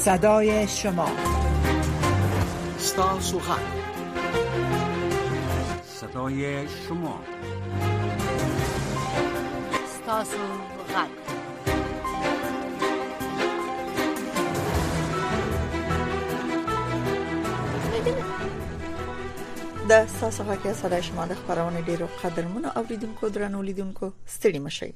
صدای شما، ستاسو غږ، صدای شما، ستاسو غږ. د ستاسو غږ صدای شما د خبرونه ډیرو قدرمنو اوریدونکو درنو لیدونکو ستړي مشئ.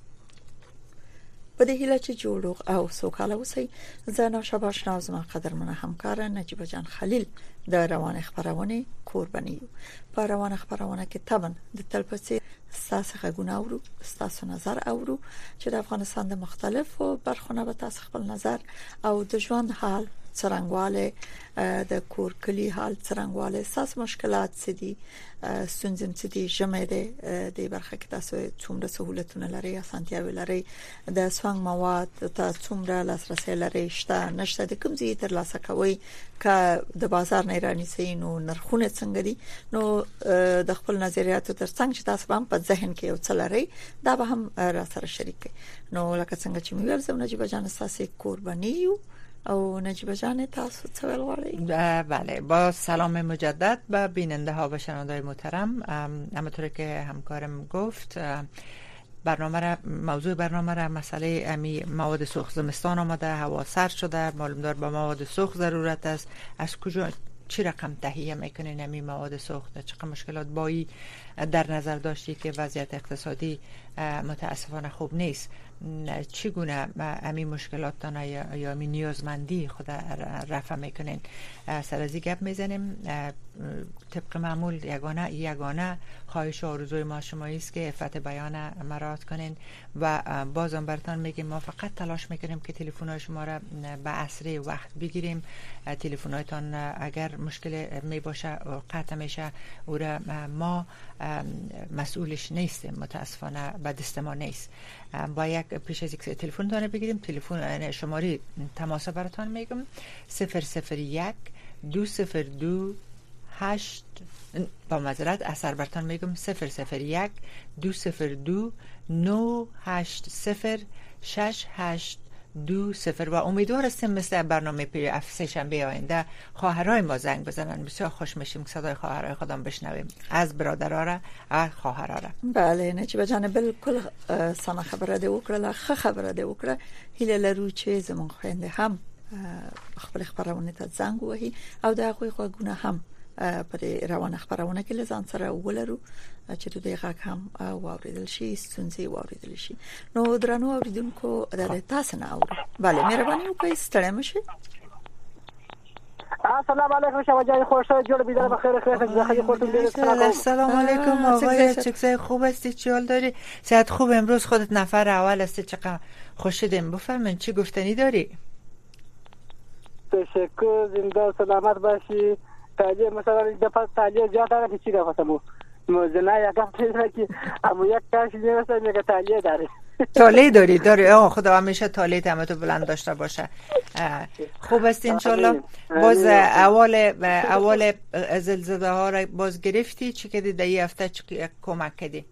په دې هیله چې جوړ او سوکاله اوسئ. زه ناشابه آشنا زما قدرمنه همکار نجیبه جان خلیل د روان خبرونه قرباني یو. په روان خبرونه کې تبن د تلپسې ستاسو غږونه اورو، ستاسو نظر اورو چې د افغانستان د مختلفو برخونو به تاسو خپل نظر او د ژوند حال څرنګواله د کور کلی حال څرنګواله ساس مشکلات سدي ستونزې سدي جمع ده د برخه کې تاسو څومره سہولتونه لري، اسانتیاوې لري، د سوانګ مواد ته څومره لاسرسي لري، شته نشته، د کوم ځای تر لاسه کوي ک د بازار نه رانی سینو نرخونه څنګه دي. نو د خپل نظریاتو ترڅنګ چې تاسو هم په ذهن کې یو څه لري دا به هم را سره شریک. نو لکه څنګه چې موږ ورزونه چې بجانه تاسو قرباني یو او نجیبه جان تاسو څه ویل غواړئ؟ بله، با سلام مجدد به بیننده ها و شنوندای محترم. همونطور که همکارم گفت موضوع برنامه را مسئله امی مواد سوخت زمستان آمده، هوا سرد شده، معلوم دار به مواد سوخت ضرورت است. از کجا چی رقم تهیه میکنین امی مواد سوخت؟ چقدر مشکلات بایی در نظر داشتی که وضعیت اقتصادی متاسفانه خوب نیست؟ چگونه امی مشکلات یا امی نیازمندی خود رفع میکنین؟ سر از این گپ میزنیم. طبق معمول یگانه خواهش و آرزوی ما شمایی است که عفت بیان مراعات کنین و بازم براتون میگیم ما فقط تلاش میکنیم که تلفن‌های شما را به اسرع وقت بگیریم. تلفن‌هایتان اگر مشکل می باشه قطع میشه او را ما مسئولش نیستیم، متاسفانه به دست ما نیست. با یک پیش از یک تلفن دانه بگیریم. تلفن شماره تماس براتون میگم 001 202 8 با معذرت اثر براتون میگم 001 202 980 6820 و امیدوار هستیم مثل برنامه سه شنبه آینده خواهرای ما زنگ بزنن. بسیار خوش میشیم که صدای خواهرای خودم بشنویم، از برادرها را و خواهرها را. بله نجیبه جان بالکل سم خبره دی وکړه، ښه خبره دی وکړه. هیله لرو چې زمون خوينده هم خپل خبرونه ته زنګ وهي او د هغوی خواګونه هم په روان خبرونه کې لزان سره ولرو چې د دقیقه هم واوریدل شي، ستونزې واوریدل شي. نو درنو اوریدونکو د تاسو نه اورو. بله مهرباني وکړئ ستړي مشئ. السلام علیکم شما جای خوش جوړ بیدار بخیر خیلی خودتون دید. السلام علیکم آقای چکزای خوب هستی؟ چی حال داری؟ صحت خوب؟ امروز خودت نفر اول هستی، چقدر خوش شدیم. بفرمایید چی گفتنی داری؟ تشکر، زنده سلامت باشی. تاجه مثلا دفعه تاجه جاتا را چی گفتمو موزنا یا گفتم که امو یک کاش نمیشه میگه تاجه داره. تاله داری آقا خدا همیشه تاله تمتو بلند داشته باشه. خوب است انشالله. باز اول زلزله ها را باز گرفتی؟ چی کردی در یه هفته چی کمک کردی؟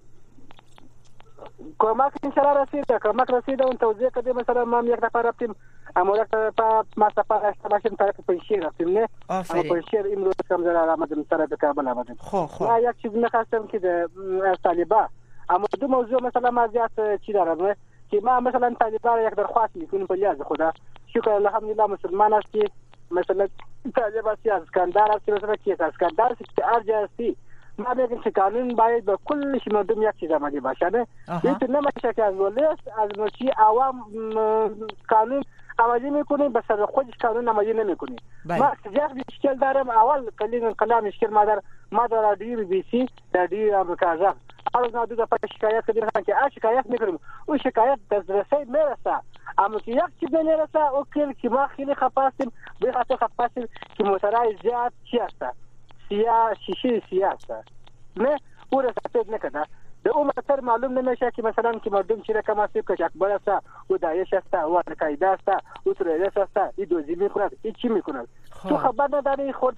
کمک انشالله رسیده اون توضیح کردیم. مثلا ما یک نفر رفتیم امورک تا ما سفر اشتباشیم طرف پنشیر رفتیم. نه اما پنشیر امروز کم زر آمدیم سر به کابل آمدیم. ما یک چیز میخواستم که از طالبا اما دو موضوع مثلا ما زیاد چی دارم که ما مثلا طالبا را یک درخواست میکنیم به لیاز خدا. شکر الحمدلله مسلمان هستی، مثلا طالبا سی از کندار هستی، مثلا کی از کندار هستی ارجا هستی. ما میگیم که قانون باید به کلش مردم یک چیز آمده باشه. نه اینکه نمیشه که از ولیست از نوچی عوام قانون عملی میکنه به سر خودش قانون عملی نمیکنه. ما زیاد مشکل دارم. اول کلام مشکل ما در رادیو بی سی در رادیو آمریکا زد اول نه دو دفعه شکایت کردیم که شکایت میکنیم اون شکایت دسترسی میرسه اما که یک چیز نمیرسه او که ما خیلی خفاستیم به خاطر خفاستیم که موترای زیاد چی هست شیشه سیاست نه او را سفید نکده. در اون موتر معلوم نمیشه که مثلا که مردم چی رقم هستی که اکبر است او داعش است او القاعده است او تروریست است این دوزی میکند این چی میکند. تو خبر نداری خود که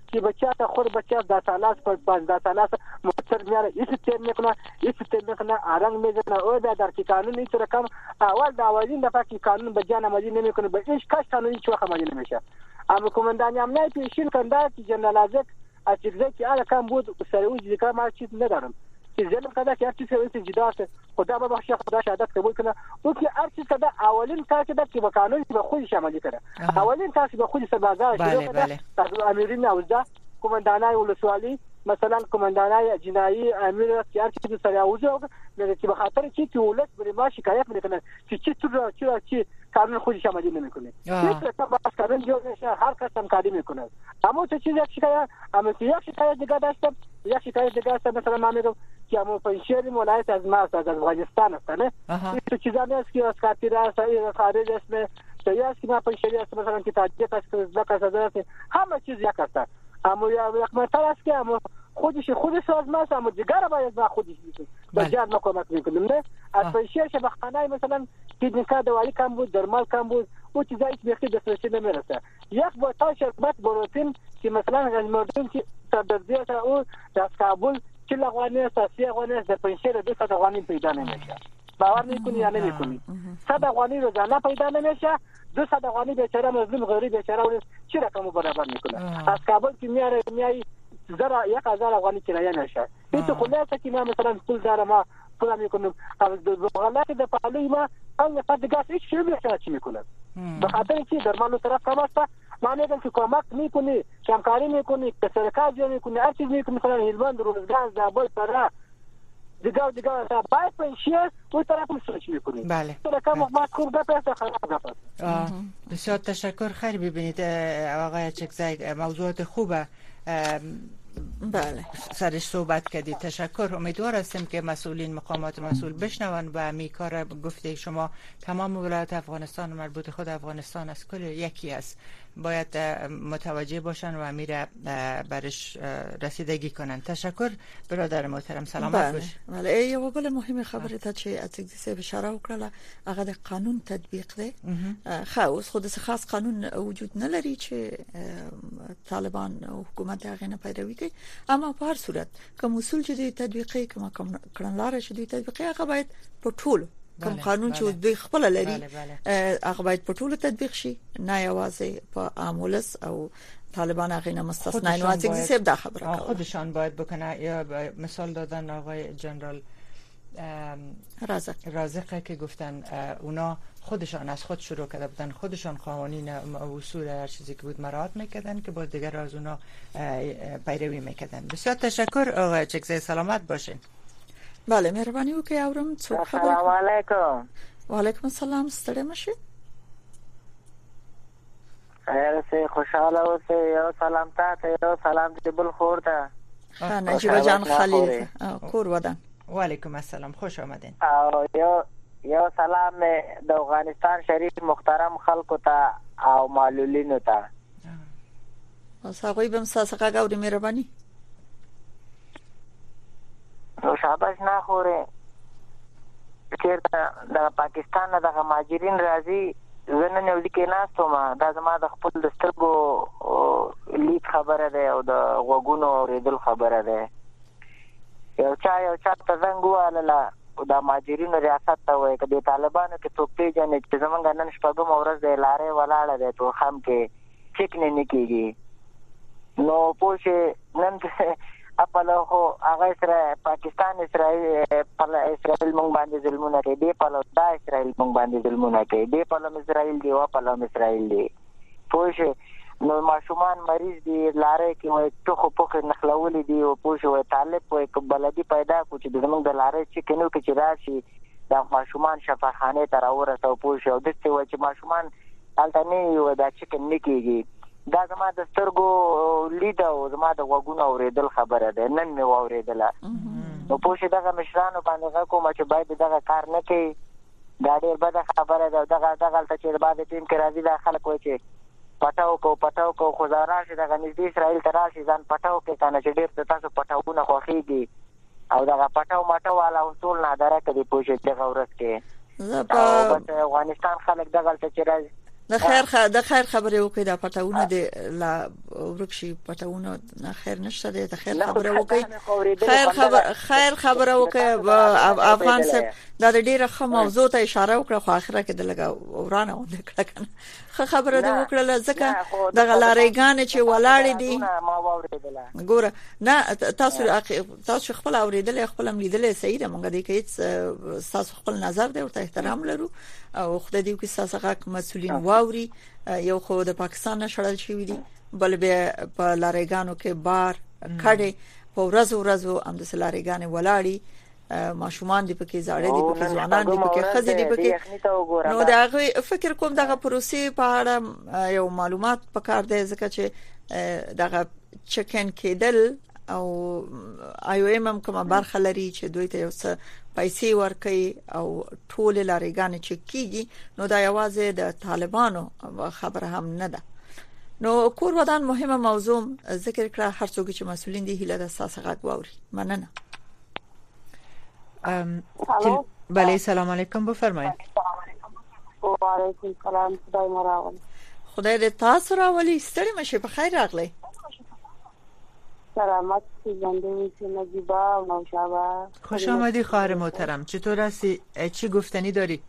که بچه تا خود بچه 10 ساله است 15 ساله است موتر میاره ایستیم میکنه آرنگ میزنه او در که قانون هیچ رقم اول د اوازین دفعه که قانون به جان عملی نمیکنه به هیچ کس قانونی هیچ وقت عملی نمیشه. اما کماندان امنیت پیشین کنده که جنرال ازک از چیزی که آن کم بود سر اون ذکر ما چیز ندارم که ظلم کرده که هر چیز که جدا است خدا ببخشه خدا شهادت قبول کنه او که هر چیز کرده اولین کار کرده که با قانون به خودش عملی کنه اولین کار به خودش بازار شروع کرده از امیرین اوزده کماندانای ولسوالی مثلا کماندانای جنایی امیر که هر چیز سره اوزه که به خاطر چی که ولس بر ما شکایت میکنه که چی قانون خودش عملی نمیکنه هیچ باز قانون جو هر کس هم کاری میکنه اما چه چیزی شکایت اما یک شکایت دیگه داشتم مثلا ما میگم که امو پنشیر ولایت از ماست از افغانستان است نه این چیزا نیست که از کاتیر است از خارج است یا است که ما پنشیر است مثلا که تاجیک است ازبک است همه چیز یک است اما یک مثال است که اما خودش از ماست اما دیگر باید ما خودش به جان ما کمک میکنیم نه از پنشیر شبخانه مثلا کلینیکا دوالی کم بود درمال کم بود او چیزایی که بخیر دسترسی نمیرسه یک بوتل شربت بروتین که مثلا مردم که تبدیل او از کابل 40 افغانی است 30 افغانی است در پنشیر 200 افغانی پیدا نمیشه باور میکنی یا نمیکنی 100 افغانی روزانه پیدا نمیشه 200 افغانی بیچاره مظلوم غریب بیچاره اون چی رقم برابر میکنه از کابل که میای 1000 افغانی کرایه نشه این تو خلاصه که ما مثلا پول داره ما پول میکنم از بغلات د پالوی ما اون فرد گاز هیچ چیزی نمیشه چی میکنه به خاطر اینکه درمانو طرف کم است ما میگم که کمک میکنی همکاری میکنی که سرکار جو میکنی هر چیز میکنی مثلا هلمند روزگار زابل فرا دیگه باید پنشیر اون طرف سوچ میکنی بله رقم ما خوب بپسه خراب بسیار تشکر. خیر ببینید آقای چکزی موضوعات خوبه بله سرش صحبت کردید. تشکر. امیدوار هستیم که مسئولین مقامات مسئول بشنون و می کار گفته شما تمام ولایات افغانستان مربوط خود افغانستان است کل یکی است باید متوجه باشن و میره برش رسیدگی کنن. تشکر برادر محترم سلامت باش. بله یو بل مهمه خبره ته چې اڅ دې اشاره وکړه هغه د قانون تطبیق دی خاص خود خاص قانون وجود نه لري چې طالبان او حکومت هغه نه پیروي کوي اما په هر صورت کوم اصول چې دوی تطبیقي کوم کړنلاره چې دوی تطبیقي هغه باید په ټولو کوم قانون چې دوی خپل لري هغه باید په ټولو تطبیق شي نه یوازې په عامولس او طالبان هغه نه مستثنا نه واځي چې دا خبره خودشان باید بکنه. یا مثال دادن آقای جنرال رازق که گفتن اونا خودشان از خود شروع کرده بودن خودشان قوانین اصول هر چیزی که بود مراعات میکردن که با دیگر از اونا پیروی میکردن. بسیار تشکر آقای چکزی سلامت باشین. بله مهرباني وکړئ اورم څوک خبر. السلام علیکم. وعلیکم السلام ستړي مشه. خیر سه خوشاله اوسه یو سلام ته یو سلام دې بل خور ته. نجیب جان خلیل کور ودان. وعلیکم السلام خوش آمدین. یو سلام د افغانستان شریف محترم خلکو ته او معلولینو ته. اوس هغه به مساسقه غوړي مهرباني. نو شاباش نه خوره چې د پاکستان نه د مهاجرین راځي زنه نو لیکي ناستو ما دا زما د خپل د سترګو لیک خبره ده او د غوګونو اوریدل خبره ده. یو چا ته زنګ واله د مهاجرین ریاست ته وایي چې طالبانو کې څوک پیژنې چې زمونږ نن شپږم ورځ د لارې ولاړه ده ته هم کې چیک نه کیږي نو پوه نن خپل هو هغه سره پاکستان اسرائیل مونږ باندې ظلمونه کوي دی په دا اسرائیل مونږ باندې ظلمونه کوي دی په اسرائیل دی او په اسرائیل دی پوه نو ماشومان مریض دي لارې کې وای ټوخو پوخ نخلولې دي او پوه وای طالب وای بلدي پیدا کو چې زمونږ د لارې چې کینو کې چې راشي د ماشومان شفاخانه تر اورسه پوه او د څه وای چې ماشومان الته نه یو دا چې کې کېږي دا زما د سترګو لید او زما د غوګونو اوریدل خبره ده نن مې واوریدله نو پوه دغه مشرانو باندې کوم چې باید دغه کار نه کوي دا ډېر بده خبره ده دغه چې بعد ټیم کې راځي د خلک وای چې پټاو کو خو زاراشي دغه نږدې اسرائیل ته راشي ځان پټاو کې کنه چې ډېر تاسو پټاوونه خوښيږي او دغه پټاو والا اصول نه درکې دی پوه دغه ورځ کې او افغانستان خلک دغه چې راځي د خیر خبره وکړه د پټاونه د لا ورکشي پټاونه نه خیر نشته د خیر خبره وکړه خیر خبره وکړه افغان سره دا ډیره ښه موضوع ته اشاره وکړه خو اخره کې د لګا ورانه وکړه کنه خبره ده وکړه ځکه د غلاریګان چې ولاړې دي ګوره نه تاسو خپل اوریدل خپل لیدل صحیح ده مونږ دې کې تاسو خپل نظر دی او احترام لرو او خدای دې کې تاسو غاک مسولین واوري یو خو د پاکستان نشړل شوی دي بل به په لاریګانو کې بار کړي په ورځو هم د لاریګان ولاړې ماشومان دي پکې زاړه دي پکې ځوانان دي پکې خزې دي پکې نو دا فکر کوم دغه پروسې په اړه یو معلومات پکار دی ځکه چې دغه چکن کېدل او IOM هم کومه برخه لري چې دوی ته یو څه پیسې ورکړي او ټول لاریګان چې کیږي نو دا یوازې د طالبانو خبره هم نه ده نو کور ودان مهمه موضوع ذکر کړه هر څوک چې مسولین دي هله د اساس غږ واوري مننه بله سلام علیکم بفرمایید و علیکم سلام خدای مراول خدای دې تاسو راولي ستړي مشه په خیر راغلی سلامت زنده باشی نجیبا و نوشابه خوش آمدی خواهر محترم چطور هستی چی گفتنی داری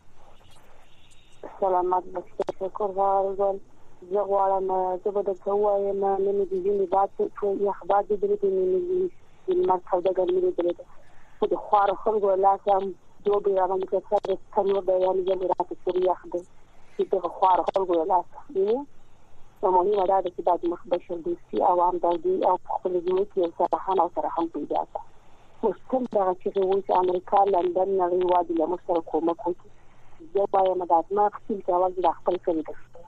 سلامت باشی شکر غارگل زغوارم زبده کوایم نمیدیزینی بعد یه اخبار دیدید نمیدیزینی المرد سوداگر میدیدید خود خوار خلقو لاسم دو بیرام که سر تنور بیانی جمعیرات سوریه خده که خوار خلقو لاسم و مهمه داده که باید مخبشر دوستی عوام دادی او خپل زموکی او سرحان او سرحان پیدا تا مشکل داغه چې غوی امریکا لندن نوی وادي له مشترک کومک وکړي زه باید مدد ما خپل کول د خپل کړی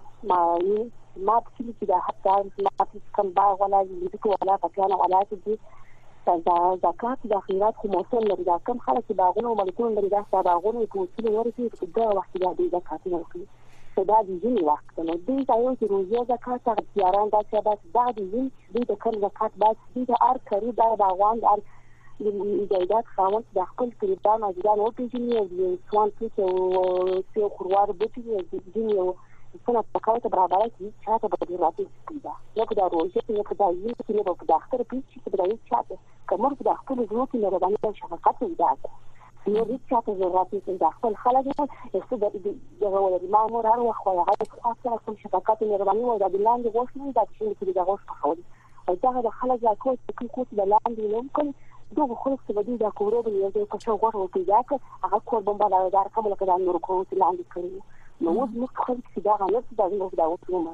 ما خپل چې د حتی ما کم باغ ولا دې ولا پکانه ولا دې دا زکات د خیرات خو موصل لري دا کم خلک باغونه او ملکونه لري دا باغونه په وسیله ورته په دا وخت د زکات نه کوي دا د ځینې وخت نو دوی ته یو چې روزي زکات اختیاران دا چې دا د ځینې د کم زکات باید د هر کړي دا باغوان د ایجادات خاوند د خپل کلیدان او ځان او پیژني او د سوان چې او خوروار بوتي د ځینې څنګه په کاوه برابر کی چاته به د راځي پیدا یو دا روزي یو دا یو چې نه په داخله پیچ چې دا یو چاته کومه د خپل ځمکې نه باندې شفقت پیدا نو هیڅ چاته ضرورت نشته د خپل خلک یې د غوړې مامور هر وخت هغه خاصه کوم شفقت مهرباني او د لاندې غوښنه د چې د غوښ په خولي او دا د خلک لا کوم د لاندې نوم کوي دوه خلک چې د کورو په یوه کې څو غوړ او پیدا هغه کور بمبا دار کوم لکه د نور کوو چې لاندې کړی نو موږ خلک چې دا غلط دا وڅوم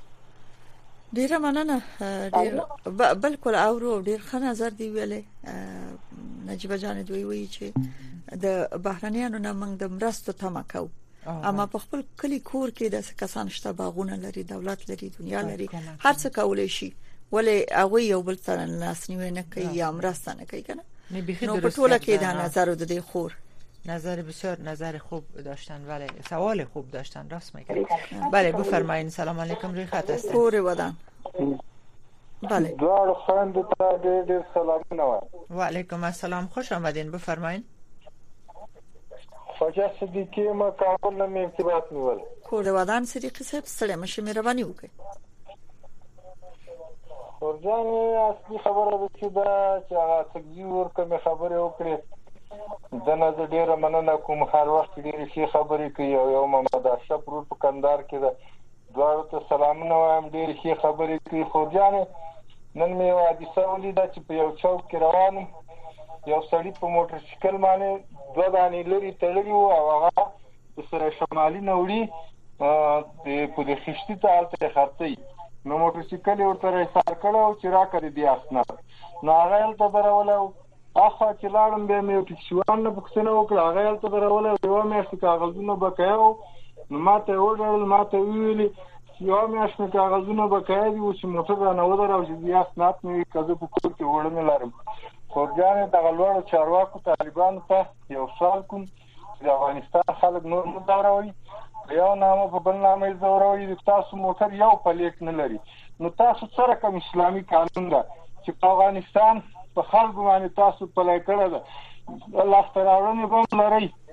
ډیره مننه ډیر بالکل اورو ډیر ښه نظر دی ویلې نجیبه جان دوی وی چې د بهرنیانو نه موږ د مرستو تمه کوو اما په خپل کلی کور کې د کسان شته باغونه لري دولت لري دنیا لري هر څه کولای شي ولی هغه یو بل سره ناسنیو نه کوي یا مرسته نه کوي کنه نو په ټوله کې دا نظر د دې خور نظر بسیار نظر خوب داشتن ولی سوال خوب داشتن راست میگن بله بفرمایید سلام علیکم روی خط هستید کور ودان بله دوار خوند تا دیر سلامونه و علیکم السلام خوش آمدین بفرمایید خواجه صدیقی ما کابل نمی ارتباط نیول کور ودان صدیقی صاحب سلام مشه مهربانی وکړئ ورجانې اصلي خبره ده چې دا چې هغه تګزي ورکمې خبرې وکړې د نه ډیره مننه کوم هر وخت ډیرې ښې خبرې کوي او یو محمد اشرف ورور په کندهار کې ده دواړو ته سلامونه وایم ډیرې ښې خبرې کوي خو جانې نن مې یو حادثه ولیده چې په یو چوک کې روان یو سړي په موټر سایکل باندې 2 دانې لرې تړلي وو او هغه د سره شمالي نه وړي په د خشتي ته هلته خرڅوي نو موټر سایکل ورته ایثار کړو چې راکړي دی اسناد نو هغه هلته درولی اخوا چې لاړم بیا مې یو ټکسیوان نه پوښتنه وکړه هغه هلته درولی یوه میاشت کاغذونه بقایه وو نو ما ته یې وډړل ما ته ویلي چې یوه میاشت مې کاغذونه بقایه دي اوس چې موټر رانه ودرو چې بیا اسناد مې وي که زه په کور کې وړه مې لرم خورجانې دغه لوړو چارواکو طالبانو ته یو سوال کوم چې د افغانستان خلک نور مه ځوروئ یو نامه په بل نامه یې ځوروئ تاسو موټر یو پلیټ نه لري نو تاسو څه رقم اسلامي قانون ده چې په افغانستان په خلکو باندې تاسو پلی کړی ده لاسته راوړنې به هم لرئ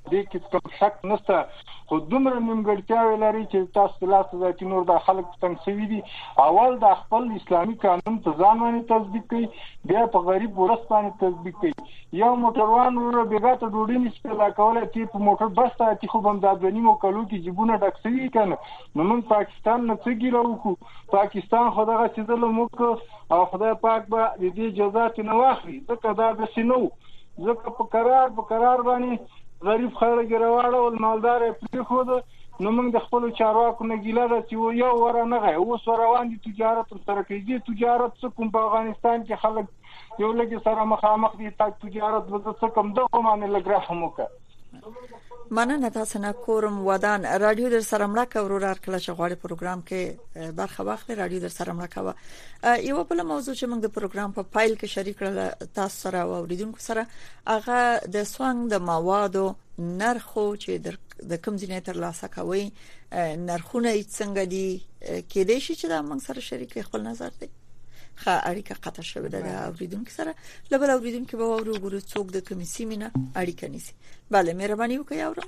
دې کې کوم شک نشته خو دومره نیمګړتیاوې لري چې تاسو لاس ځکه نور د خلک څنګه سوي دي اول د خپل اسلامي قانون په ځان باندې تطبیق کوي بیا په غریب ورس باندې تطبیق کوي یو موټروان ور بیګاته ډوډۍ نشي لا کولای چې په موټر بس ته خو بم د دنیمو کلو کې جيبونه ډکسوي کنه نو موږ پاکستان نه څه ګیرو پاکستان خدای چې ظلم وکړ او خدای پاک به دې جزات نه واخلي ځکه دا د سينو ځکه په قرار باندې غریب خلک راوړل او مالدار په خود نو موږ د خپل چارواکو نه ګیله ده چې یو ور نه غي اوس روان دي تجارت سره کوي تجارت څه کوم په افغانستان کې خلک یو لګي سره مخامخ دي تجارت وځه څه کوم دغه باندې لګرا هم وکړه مننه تاسو نه کورم ودان رادیو در سره مړه ورور کله چې غواړي پروګرام کې برخه واخلي رادیو در سره مړه کوه یو بل موضوع چې موږ د پروګرام په فایل کې شریک کړل تاسو سره او اوریدونکو سره هغه د سوانګ د موادو نرخو چې د کوم ځای تر لاسه کوي نرخونه څنګه دي کې دي چې دا موږ سره شریک خپل نظر دی خا اړیکه قطع شوه د اوریدونکو سره لبل اوریدونکو به ورو څوک د کمیسي مینه اړیکه نیسي bale مهرباني وکړئ اورم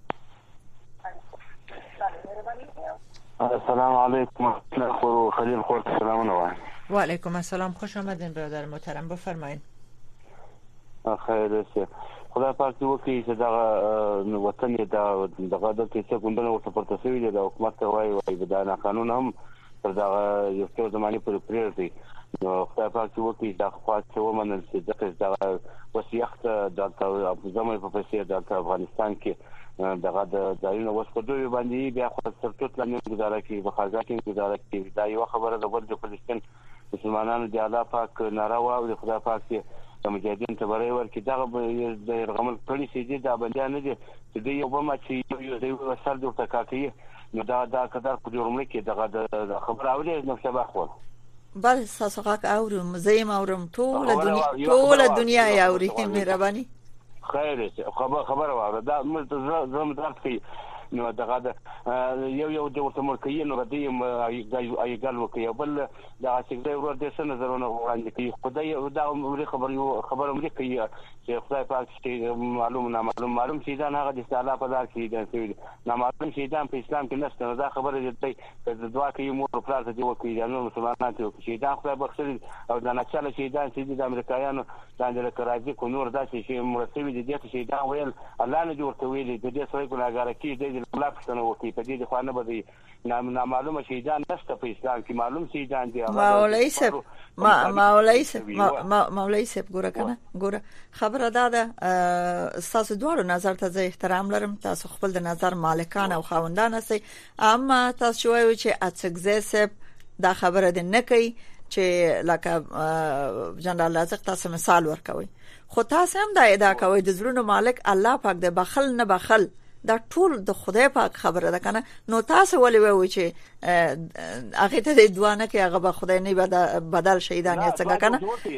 السلام علیکم خو خلیل خور سلامونه و علیکم السلام خوش آمدین برادر محترم بفرمایید خیر اوسه خدای پاک دې وکړي چې دا وطن دې دغه د کیسه ګوندونه ورته پورته شوی د حکومت وایي دا قانون هم تر دا یو څو زمانه پر پریږدي نو خدای پاک دې وکړي دا خاصه ومنل چې دا وسیخت د ابوظبي په پیسې د افغانستان کې دغه د ځایونو وسپدوي باندې بیا خو سرټوت لاندې گزاره کوي په خارجه کې گزاره کوي دا یو خبره د ورځ فلسطین مسلمانانو د الله پاک ناروا او خدای پاک د مجاهدین ته برای ورکړي دا د رغمل کړي چې دا باندې نه دي چې یو بم چې یو د وسل د تکاکي نو دا کدار په جوړمړي کې دغه خبر اوري نو شبا خو بل ساسوغاک اورم زیم اورم ټول دنیا یاوري مهرباني خیر خبر واره دا زم درس کوي نو دغه یو د ورته مرکې نو ردی ایګل وکي بل دا چې دا ور د سن نظرونه وړاندې کوي خدای دا خبر مې کوي چې خدای پاک چې معلوم شي دا هغه د تعالی په دار کې دا معلوم شي دا په اسلام کې نشته دا خبره دې چې دعا کوي مور پلار ته وکړي دا نو مسلمانان ته وکړي دا خدای بخښي او دا نشاله شي دا چې د امریکایانو د کراچي کو نور دا شي مرتبه دي چې دا ویل الله نه جوړ کوي دې سره ګناګار کې لا پښتنه وکي په دې خو نه بده نامعلومه شهیدان نشته په اسلام کې معلوم شهیدان دي مولوی صاحب ګوره کنه ګوره خبره ده تاسو دوه نظر ته زه احترام لرم تاسو خپل د نظر مالکان او خاوندان سي اما تاسو وایو چې اڅګزه صاحب دا خبره ده نه کوي چې لکه جنرال رازق تاسو مثال ورکوي خو تاسو هم دا ادعا کوي د زړونو مالک الله پاک د بخل نه بخل دا ټول د خدای پاک خبره ده کنه نو تاسو ولې وایو چې هغه ته د دوانه کې هغه به خدای نه بدل شهیدان یې څنګه کنه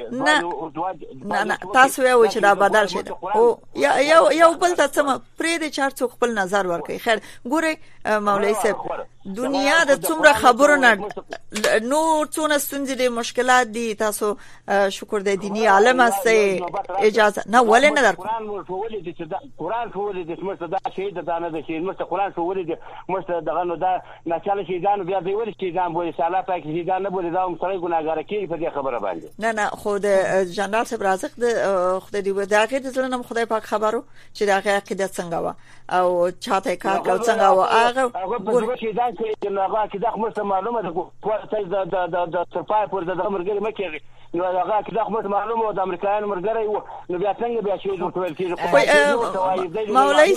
نه تاسو وایو چې دا بدل شي او یو بل ته سم پرې د چار څوک خپل نظر ورکړي خیر ګوره مولوی صاحب دنیا د څومره خبرونه نور څونه ستونزې دي مشکلات دي تاسو شکر د دینی عالم استه اجازه نه ولې نه در قرآن ټول دې څه دا شي دا نه شي مست قرآن ټول دې مست دغه نو دا نشاله شهیدان بیا دی ول شهیدان بوله سالا پاک شهیدان نه بوله دا هم سره ګناګار کوي په دې خبره باندې نه خود جنرال صاحب رازق د خدای دې د هغه د زلنم خدای پاک خبرو چې دا هغه عقیده څنګه و او چاته کار کو څنګه و هغه شهیدان چې هغه کې د خپل معلومه د کوټه د سرپای پر د مرګ مکه نو هغه کې د خپل معلومه د امریکایانو مرګري نو بیا څنګه بیا شي د ټول کې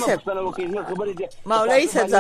مولوی صاحب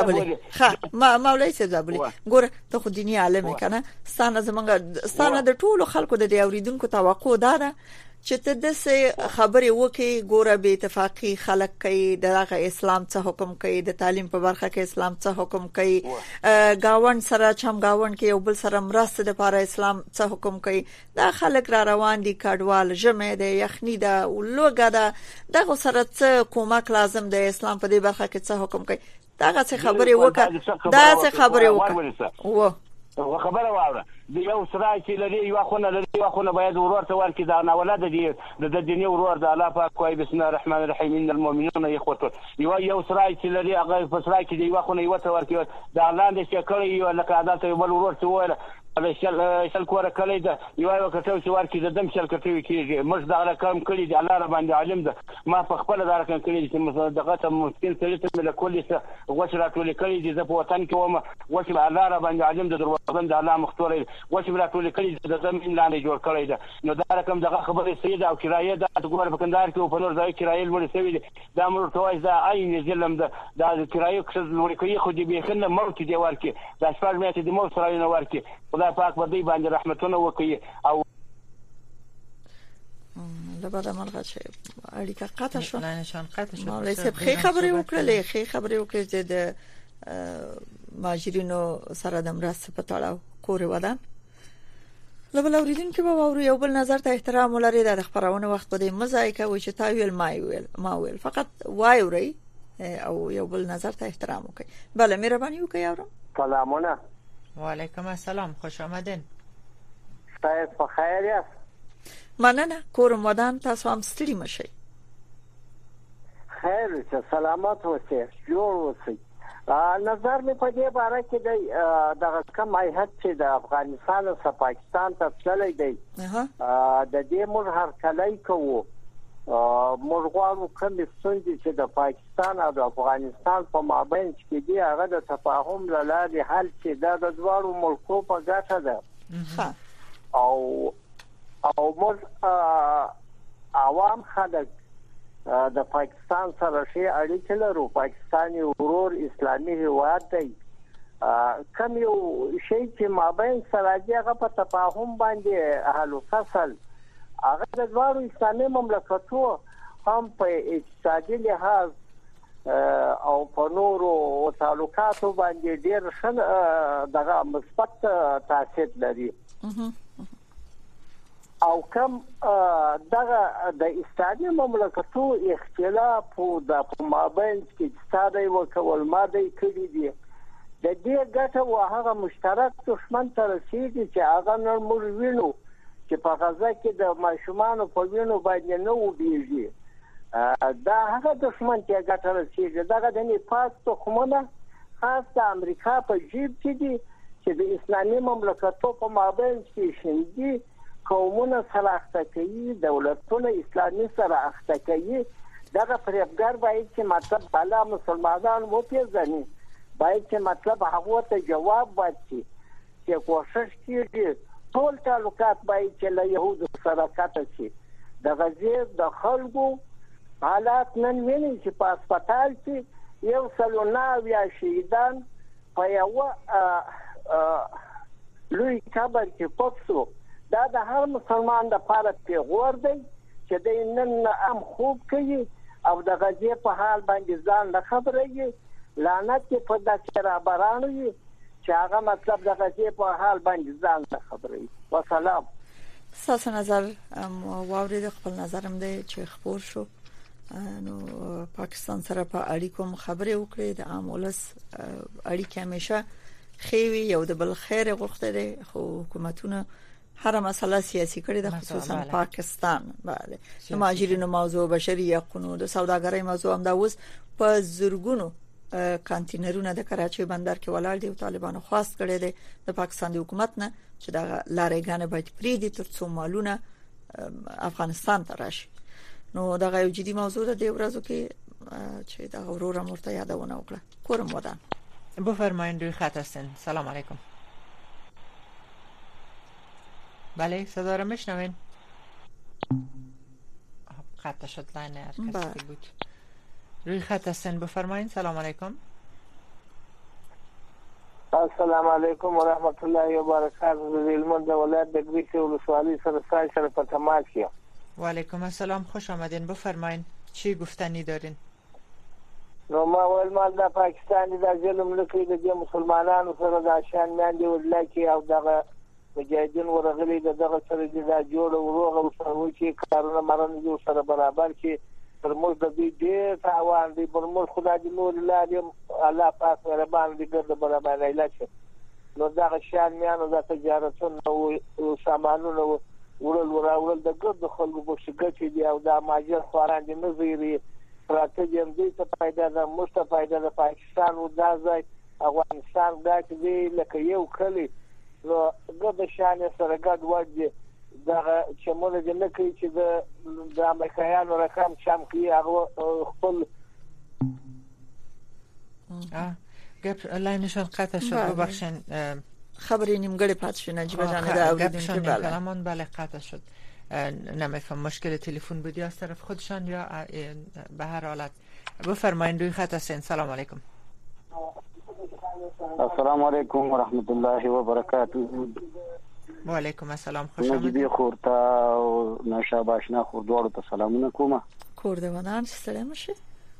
زابلی ګوره ته خو دینی عالم کنه ستانه زمونږ ستانه د ټولو خلکو د اوریدونکو توقع ده چې ته د خبرې وکي ګوره به اتفاقی خلک کوي دغه اسلام څخه حکم کوي د تعلیم په برخه کې اسلام څخه حکم کوي گاوند سره چم گاوند کې یو بل سره مرسته د لپاره اسلام څخه حکم کوي دا خلک را روان دي کډوال جمع د یخنی د لوګه دغه سره څه کومک لازم د اسلام په دې برخه کې څه حکم کوي دا څه خبرې وکړه خبره واوره د یو سره چې لري یو خونه لري یو خونه باید ورور ته ورکړي دا نه ولادت دي د دیني ورور د الله پاک وای بسم الله الرحمن الرحیم ان المؤمنون اخوه یو سره چې لري هغه په سره کې دی یو خونه یو ته ورکړي دا لاندې چې کړی یو لکه عادت یو بل ورور ته وایي شل کوره کلی ده یو کټو چې ورکړي د دم شل کټوي کېږي موږ دا رقم کړی دی الله رب باندې عالم ده ما په خپل دا رقم کړی دی چې دغه ته ممکن سړي ته مل کولې څه غوښ راټولې کړی دی زه په وطن کې وم غوښ الله رب باندې عالم ده دروازه د الله مختوري غوښ راټولې کړی دی د زمين لاندې جوړ کړی ده نو دا رقم دغه خبره سید او کرایه ده د ګور په کندهار کې په نور ځای کرایه لوړ شوی دی دا موږ ته وایي دا عین ظلم ده دا کرایه کښ لوړ کوي خو دې بخنه موت دی ورکي دا شپږ میاشتې د موت سره نه ورکي خدای پاک باندې باندې رحمتونه وکړي او لبدا مرغه چې اړیکه قطع شو نه نشان قطع شو مولوی صاحب خې خبرې وکړې چې د ماجرینو سره د مرسته په تړاو کور ودان لبل اوریدونکو به ووري یو بل نظر ته احترام ولري د خبرونه وخت بده مزای کوي چې تا ویل ما ویل فقط وایوري او یو بل نظر ته احترام وکړي بله مهرباني وکړئ اورم سلامونه وعلیکم السلام خوش آمدین تاسو په خیر یاست مننه کورم ودان تاسو هم ستړي مشئ خیر چې سلامت اوسئ جوړ اوسئ نظر مې په دې باره کې د کم هیئت چې د افغانستان او پاکستان ته تللی دی د دې موږ هرکلی کوو موږ غواړو کوم ستونزې چې د پاکستان او د افغانستان په مابین کې دي هغه د تفاهم له لارې حل شي دا د دواړو ملکو په ګټه ده او موږ عوام خلک د پاکستان سره شي اړیکې لرو پاکستان یو ورور اسلامي هیواد دی کوم یو شی چې مابین سره دی هغه په تفاهم باندې حل فصل هغه د دواړو اسلامي مملکتو هم په اقتصادي لحاظ او په نورو تعلقاتو باندې ډېر ښه دغه مثبت تاثیر لري او کم دغه د اسلامي مملکتو اختلاف او د مابین کې ستاره وکول ماده کړي دي د دې ګټه او هغه مشترک دښمن تر رسیدي چې هغه نور موږ وینو چې په غزا کې د ماشومان په وینو باندې نه وډیږي دا هغه دښمن چې ګټه رسیدي دغه د نفاق تخمونه خاص د امریکا په جیب کې دي چې د اسلامي مملکتو په مابین کې شندي قومونه سره اخته کوي دولتونه اسلامي سره اخته کوي دغه فریبګر باید چې مطلب بالا مسلمانان مو پیژني باید چې مطلب هغه ته جواب ورکړي چې کوشش کیږي ټول تعلقات باید چې له يهودو سره کاته شي د غزې د خلکو حالات نن ویني چې په هسپتال کې یو سلونه یا شهیدان په یو لوی قبر کې پټو دا د هر مسلمان د لپاره پیغور دی چې د نن هم خوب کوي او د غزې په حال باندې ځان نه خبرېږي لعنت په داسې را بارانوي چې هغه مطلب د غزې په حال باندې ځان نه خبرېږي والسلام تاسو نظر واورید خپل نظرم دی چې خبر شو نو پاکستان سره په اړیکو خبرې وکړي د عامولس اړیکې همیشه خوي یو د بل خیر غوښته دي خو حکومتونه هر مسله سیاسي کړي د خصوصا پاکستان بله د مهاجرینو موضوع بشري حقوقو د سوداګرۍ موضوع هم دا اوس په زورګونو کانټینرونه د کراچۍ بندر کې ولاړ دي او طالبانو خواست کړي دي د پاکستان د حکومت نه چې دا لارېګانې باید پریدي ترڅو مالونه افغانستان ته راشي نو دا یو جدي موضوع ده د ورځو کې چې دا ورور مرته یادونه وکړه کورم ودان بفرمایید روی خط هستین سلام علیکم بله صدا رو میشنوین خط شد لاین هر کسی بود روی خط هستین بفرمایید سلام علیکم السلام علیکم و رحمت الله و برکاته د علم د ولایت د ګریس ولسوالۍ سره په تماس یم و علیکم السلام خوش آمدین بفرمایید چی گفتنی دارین نو ما ول مال د پاکستان د ظلم لکه د مسلمانانو سره د شان میاندې ولکه او دغه مجاهدین ورغلي دغه سره د جوړ او روغ او سره چې کارونه مرن جو سره برابر کې پر موږ د دې تاوان دی پر موږ خدای دې نور لاله الله پاک مهربان دې ګرځي برابر نه لشه نو دا شان میانو د تجارتونو او سامانونو ورول د ګډ خلکو په شګه کې دی او دا ماجر خواران دي نظری پراته دي ته پیدا ده مستفاده د پاکستان او د ځای افغانستان دا چې لکه یو کلی نو ګډ شان سره ګډ وځي دا چې موږ د لکه چې د امریکایانو رقم شام کې هغه خپل گپ لاینشان قطع شد ببخشین خبری نیمگړی پات شو نجیب جان دا اوریدونکو کلمان بله قطع شد نمیفهم مشکل تلفن بودی از طرف خودشان یا به هر حالت بفرمایید روی خط هستین. سلام علیکم. السلام علیکم و رحمت الله و برکاته. و علیکم السلام، خوش آمدید. نجیب خورتا او نشاب آشنا خور دوړو ته سلامونه کوم. کوردوانان ستړي مشه.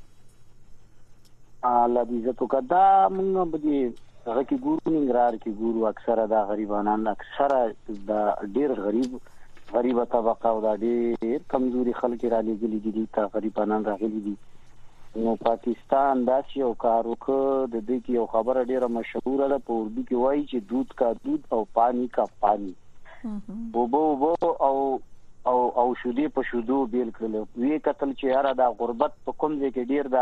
الله دې عزت وکړه. موږ به هغه کې ګورو ننګرهار کې ګورو اکثره دا غریبانان اکثره دا ډیر غریبه طبقه او دا ډیر کمزوري خلک را لګلي دي ته غریبانان راغلي دي. نو پاکستان دا یو کار وکړ د دې کې یو خبره ډیره مشهوره ده په اردو کې وایي چې دودھ کا دودھ او پانی کا پانی. بوبو او شودي په شودو بیل کړل. وی قتل چې یاره دا غربت په کوم ځای کې ډیر دا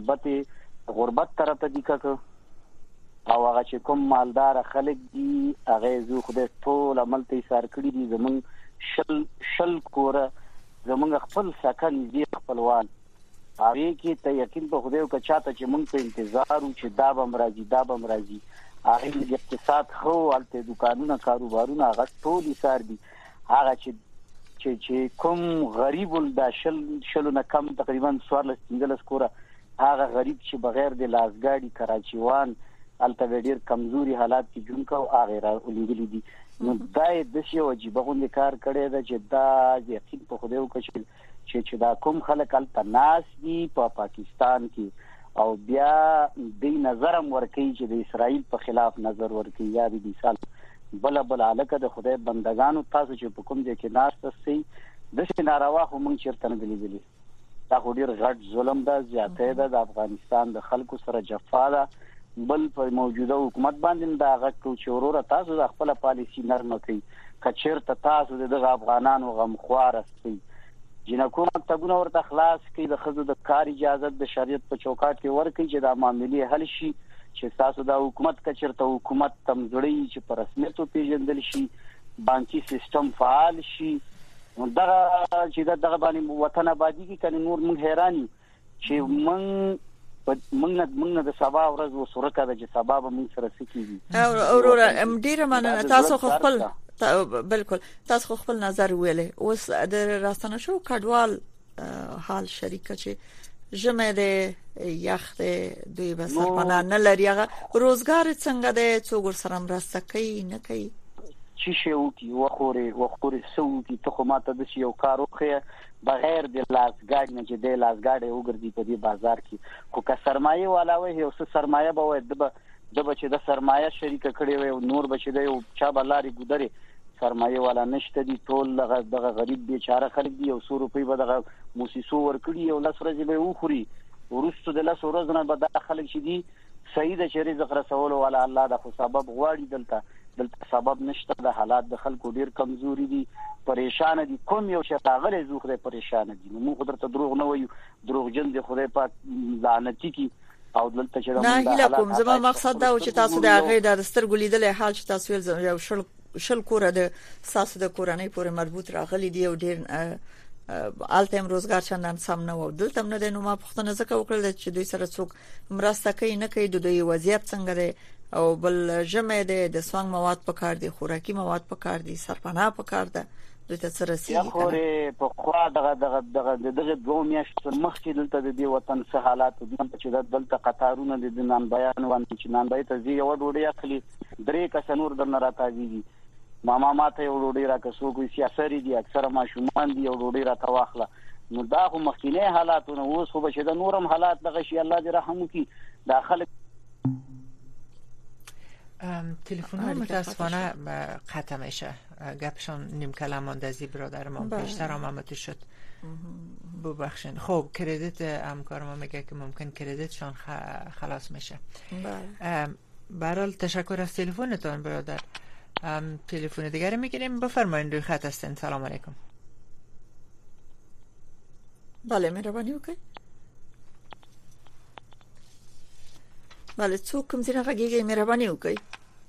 غربت طرف ته دي کړه او هغه چې کوم مالدار خلک دي هغه زو خدای ټول عمل ته ایثار کړی دي. زمون شل کوره زمون خپل سکن دي خپلوان هغه کې ته یقین په خدای او کچاته چې مونږ په انتظار او چې دا بم راځي هغه د اقتصاد خو الته دکانونه کاروبارونه هغه ټول ایثار دي. هغه چې کوم غریب ول شلو نه کم تقریبا 14 کوره هغه غریب چې بغیر د لاسګاډي کراچیوان الته ډیر کمزوري حالات کې جون کو هغه را ولګلې دي. نو دا د شی واجب غوندې کار کړی دا چې دا یقین په خدای او کچل چې دا کوم خلک الته ناس دي په پاکستان کې او بیا د نظرم ورکي چې د اسرائیل په خلاف نظر ورکي یا د مثال بل علاقه د خدای بندگانو تاسو چې په کوم ځای کې ناس تسي د شي ناروا خو مونږ چیرته نه غلي دا خو ډیر غټ ظلم ده زیاته ده د افغانستان د خلکو سره جفا ده. بل په موجوده حکومت باندې دا غټ چې ورور تاسو د خپل پالیسی نرمه کوي کچیر ته تاسو د افغانانو غمخوار استي جنکو مکتبونه ورته خلاص کوي د خزو د کار اجازه د شریعت په چوکاټ کې ورکړي چې د معاملې حل شي چې تاسو د حکومت کچیر ته حکومت تمځړي چې په رسمیت پیژندل شي بانکي سیستم فعال شي. دا چې دغه باندې وطن آبادی کې کنه نور موږ حیرانی چې موږ د سبا ورځ وسورکه د چې سبا به موږ سره سکیږي او ډیره مننه. تاسو خپل بالکل تاسو خپل نظر ویلې اوس د راستنه شو کډوال حال شریکه چې جمع د یخت دوی به سرپناه نه لري هغه روزګار څنګه د څوګر سره مرسته کوي نه کوي چې شو کی وخوري سو کی ته ماته د یو کار وخه بغیر د لاسګاډ نه چې د لاسګاډ وګرځي په دې بازار کې خو که سرمایه والا وي او سرمایه به وي د بچي د سرمایه شریک کړي وي او نور بچي د یو چا بلاري ګودري سرمایه والا نشته دي. ټول دغه غریب بیچاره خلک دي او 100 روپۍ به دغه موسسو ورکړي او لس ورځې به وخوري ورستو د لس ورځې نه به د خلک شي دي صحیح د شری زغره سوال والا الله د خو سبب غواړي دلته سبب نشته. د حالات د خلکو ډیر کمزوري دي پریشان دي کوم یو شتاغله زوخره پریشان دي. نو موږ درته دروغ نه وایو دروغجن دي خدای پاک لعنتی کی او دلته چې نه هیله کوم زما مقصد دا و چې تاسو د هغه د سترګو لیدل حال چې تاسو یو شل کوره د ساسو د کورنۍ پورې مربوط راغلي دی او ډیر آلتم روزګار چندان سم نه و دلته نه د نو ما پښتنه زکه وکړل چې دوی سره څوک مرسته کوي نه کوي د دوی وضعیت څنګه دی او بل جمع د سوانګ مواد په کار دي خوراکي مواد په کار دي سرپناه په کار ده دوی ته سره سي خو په خوا دغه دوه میاشتې مخکې دلته د دې وطن څه حالات دي چې دلته قطارونه د نن بیان باندې چې نن بیت زی یو ډوډۍ اخلي درې کس نور درنه راځي ماما ته یو ډوډۍ راکسو کوي سیاسري دي اکثره ماشومان دي یو ډوډۍ راته واخله. نو دا خو مخکینه حالاتونه اوس خو بشه د نورم حالات دغه شي الله دې رحم وکي داخل تلفن ها متاسفانه قطع میشه گپشان نیم کلام مانده از برادر ما بیشتر آمده شد ببخشین. خب کردیت همکار ما میگه که ممکن کردیتشان خلاص میشه. برحال تشکر از تلفنتان برادر. تلفن دیگر میگیریم. بفرمایید روی خط هستین. سلام علیکم. بله مهربانی وکړئ. بله څوک کوم ځای غږیږي مهرباني وکړئ.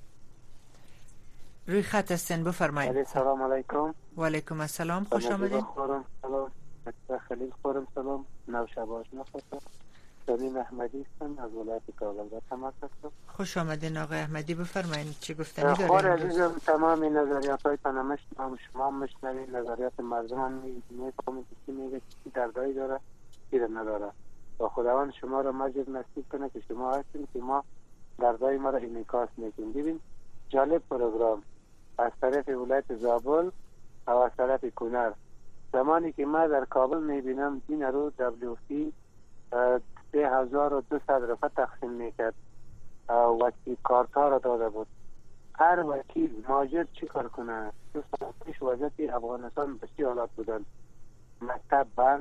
روی خط هستین بفرمایید. سلام علیکم. و علیکم السلام. خوش آمدید. سلام. خلیل خورم سلام. نوشابه آشنا هستم. سلیم احمدی هستم از ولایت کابل تماس هستم. خوش آمدین آقای احمدی. بفرمایید چی گفتنی دارید؟ خور عزیزم تمام نظریات‌هایتان میشنوم، شما میشنوید، نظریات مردم میفهمید که میگه چی دردایی داره چی نداره. و خداوند شما را مجد نصیب کنه که شما هستین که ما دردای ما را انعکاس میکنیم. ببین جالب پروگرام از طرف ولایت زابل و از طرف کنر. زمانی که ما در کابل میبینم این رو WFP 3200 رفع تقسیم میکرد و کارتا را داده بود. هر وکیل ماجد چی کار کنه؟ دو سال پیش وضعیت افغانستان به چی حالات بودن؟ مکتب بند،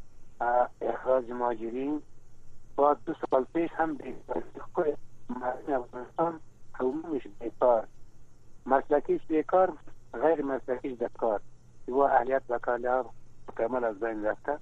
اخراج مهاجرین. با 2 سال پیش هم بیکار مردم افغانستان عمومش بیکار، مسلکیش بیکار، غیر مسلکیش در کار و اهلیت بکارلار کامل از بین رفته.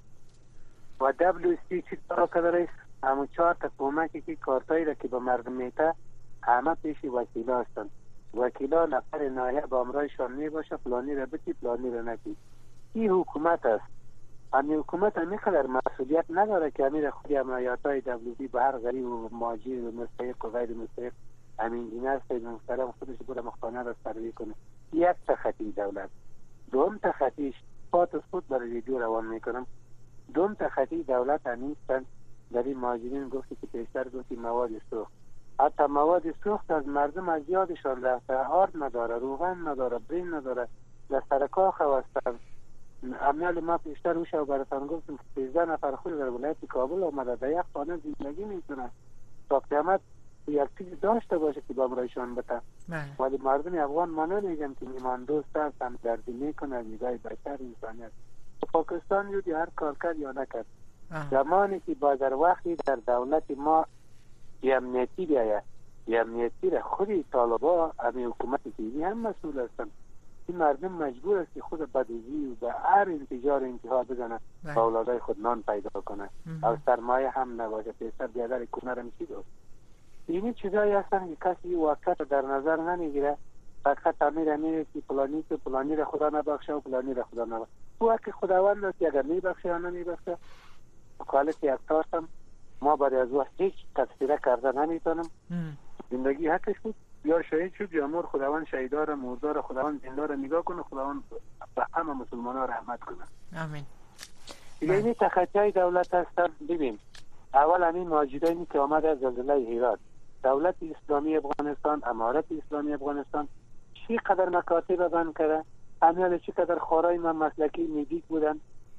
و WFP چی کار کرده رئیس؟ همون 4 تا کمکی که کارتایی را که به مردم میته همه پیش وکیلا هستند. وکیلا نفر نایه با امرایشان می باشه فلانی را بتی فلانی را نتی. این حکومت است. همین حکومت همیقدر مسئولیت نداره که همین خودی عملیاتای WFP به هر غریب و مهاجر و مستحق و غیر مستحق همین دینه سید محترم خودش بوده مخانه را سروی کنه. یک تخطی دولت. دوم تخطیش پات خود برای ویدیو روان میکنم. دوم تخطی دولت همیستن در این مهاجرین گفتی که پیشتر گفتی مواد سوخت. حتی مواد سوخت از مردم از یادشان رفته. آرد نداره، روغن نداره، برین نداره، در سرکا خوستن. امیال ما پیشتر روشه و براتان گفتم 13 نفر خود در ولایت کابل آمده در یک خانه زندگی میکنه تا قیامت یک چیزی داشته باشه که بامرایشان بته. ولی مردم افغان ما نمیگن که میمان دوست هست هم دردی میکنه نگاه بشر انسانیت. پاکستان یودی هر کار کرد یا نکرد. زمانی که با در وقتی در دولت ما امنیتی بیاید امنیتی را خودی طالبا همین حکومت دیگی هم مسئول هستن. این مردم مجبور است که خود بدوزی و به هر انتجار انتها بزنه با اولادای خود نان پیدا کنه او سرمایه هم نباشه. پیسر بیادر کنه میشی دو. اینی چیزایی هستن که کسی وقت در نظر نمیگیره. فقط امیر میگه که فلانی را خدا نبخشه و فلانی را خدا نبخشه. او حق خداوند است که اگر میبخشه یا نمیبخشه. کالتی اکتاش هم ما برای از وقت هیچ تفسیره کرده نمیتونم. زندگی حقش بود یا شهید شد یا مر. خداوند شهیدار مردار خداوند زندار نگاه کنه. خداوند به همه مسلمان ها رحمت کنه. آمین. یعنی تخطی دولت هستن. ببین اول همین ماجرایی که آمد از زلزله هرات دولت اسلامی افغانستان امارت اسلامی افغانستان چی قدر مکاتب بند کرده. امیال چی قدر خورای من مسلکی میدیک بودن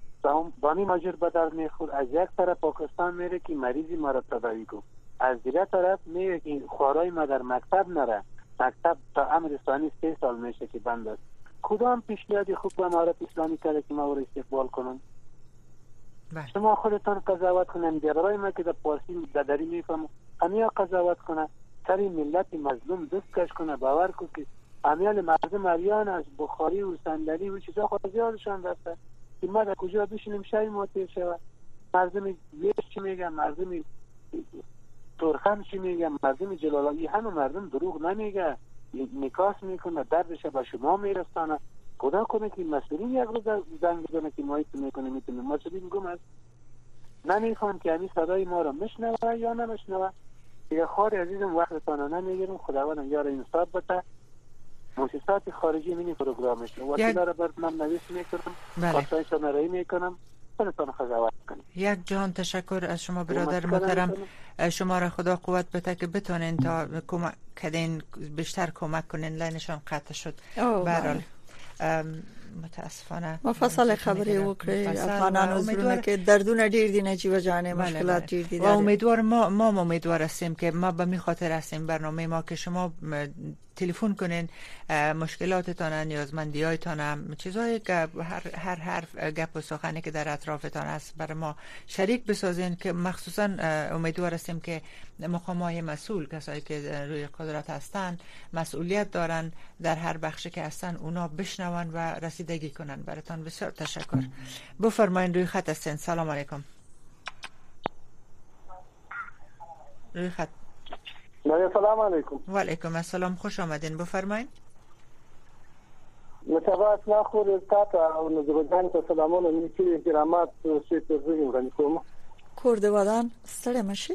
با می ماجر بدر میخور. از یک طرف پاکستان میره که مریضی ما را تداوی کن، از دیگر طرف میگه که خوارای ما در مکتب نره. مکتب تا امر ثانی 3 سال میشه که بند است. کدام پیشنهادی خوب به امارت اسلامی کرده که ما او را استقبال کنن؟ شما خودتان قضاوت کنن. برای ما که در پارسی ددری میفهم همیا قضاوت کنه. سری ملت مظلوم دست کش کنه. باور کن که امیال مردم اریان از بخاری و صندلی و چیزا خود زیادشان رفته که ما در کجا بشینیم شای موتیر شود. مردم ویش چی میگن، مردم ترخم چی میگن، مردم جلالی همه مردم دروغ نمیگه، نکاس میکنه، دردش به شما میرسانه. خدا کنه که مسئولین یک روز زنگ بزنه که مایت میکنه میتونه مسئولین گم است. نمیخوام که همین صدای ما رو مشنوه یا نمشنوه. دیگه خواهر عزیزم وقتتان نمیگیرم. خداوند یار انصاف بده. مؤسسات خارجی منی پروگرامش وکیلا را برد من نویس میکنم. خواستایشان رایی میکنم. خودتان خداوند کنید. یک جهان تشکر از شما برادر محترم. شما را خدا قوت بده که بتونین تا کمک کردین بیشتر کمک کنین. لاینشان قطع شد. برحال متاسفانه مفصل خبری وکړي افغانانو زړونه کې دردونه ډیر دي نجیب جان مشکلات ډیر دي. و امیدوار ما امیدوار هستیم که ما به می خاطر هستیم برنامه ما که شما تلفن کنین، مشکلاتتان، نیازمندی‌هایتان، چیزایی که هر حرف گپ و سخنی که در اطرافتان است برای ما شریک بسازین که مخصوصا امیدوار هستیم که مقام‌های مسئول، کسایی که روی قدرت هستن، مسئولیت دارن در هر بخشی که هستن، اونا بشنون و رسیدگی کنن. براتون بسیار تشکر. بفرمایید، روی خط هستین. سلام علیکم. روی خط. سلام علیکم. و علیکم السلام، خوش آمدین. بفرمایید. متابعت ناخور استاد او نزغدان ته سلامونه نیکی احترامات شي ته زه وړاندې کوم. کوردوادان ستړي مشي.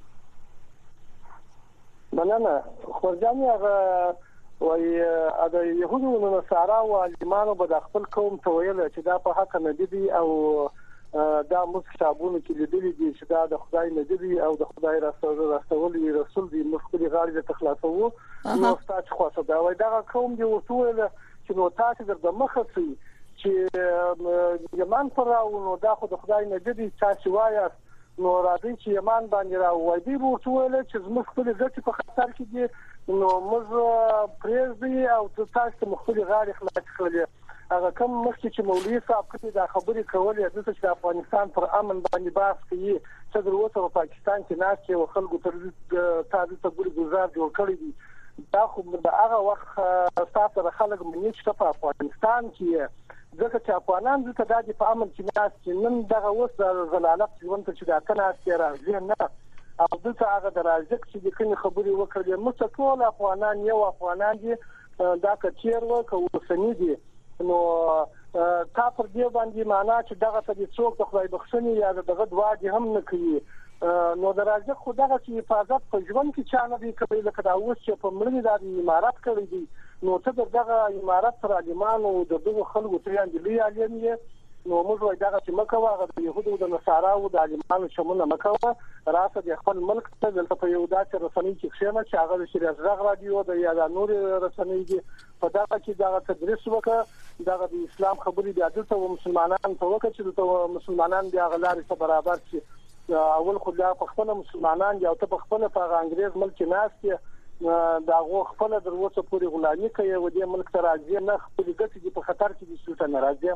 بلنه خورجان هغه وای د يهودو نصارا او عالمانو به خپل قوم ته ویل چې دا په حق نه دي او دا موږ کتابونو کې لیدلي دي چې دا د خدای نه دي او د خدای رسول دي مخکې غاړي ته خلاصو نو تاسو خو دا وای دا قوم دی وټول چې نو تاسو د مخه سي چې یمن پر او نو دا خو د خدای نه دي تاسو وایي نو راځي چې یمن باندې راوړي دی وټول چې موږ خپل ځکه په خطر کې دي نو موږ پریزدي او تاسو مخکې غاړي خلاص کړل. هغه کوم مخکې چې مولوی صاحب کړي دا خبرې کولې د چې افغانستان پر امن باندې باس کوي چې د وروسته په پاکستان کې ناس چې خلکو تر تاسو ته ګوري گزار جوړ کړی دي دا خو د هغه وخت تاسو خلک منځ ته په افغانستان کې ځکه چې افغانان د تدادي په امن کې ناس چې نن دغه وس زلالت ژوند ته چې دا کنه راځي نه او دلته هغه درازه چې د کوم خبرې وکړې موږ ټول افغانان یو افغانان دي دا کچیر وکړو سنې دي نو تا پر دې باندې معنا چې دغه ته څوک د خدای بخښنې یا دغه دعا دې هم نه کوي نو درازه خو دغه چې حفاظت په ژوند کې چا نه دی کوي لکه دا اوس چې په مړی د امارات کړی دی نو ته دغه امارات پر عالمانو د دغه خلکو ته یې لوی عالم یې نو موږ وایو دغه چې مکه واغه د يهودو د نصارا او د عالمانو شمول مکه راسه د خپل ملک ته دلته په یو داسې رسنۍ کې خېمه چې هغه د شریعت غږ رادیو د یا د نور رسنۍ دي په دغه کې دغه تدریس وکړه دغه د اسلام خبرې د عدالت او مسلمانانو ته وکړه چې د مسلمانان د غلارې ته برابر شي. اول خو دا په خپل مسلمانان یا ته په خپل په انګريز ملک ناس کې دا غو خپل دروسه پوری غلامي کوي و دې ملک ته راځي نه خپل ګټې په خطر کې دي چې ناراضي.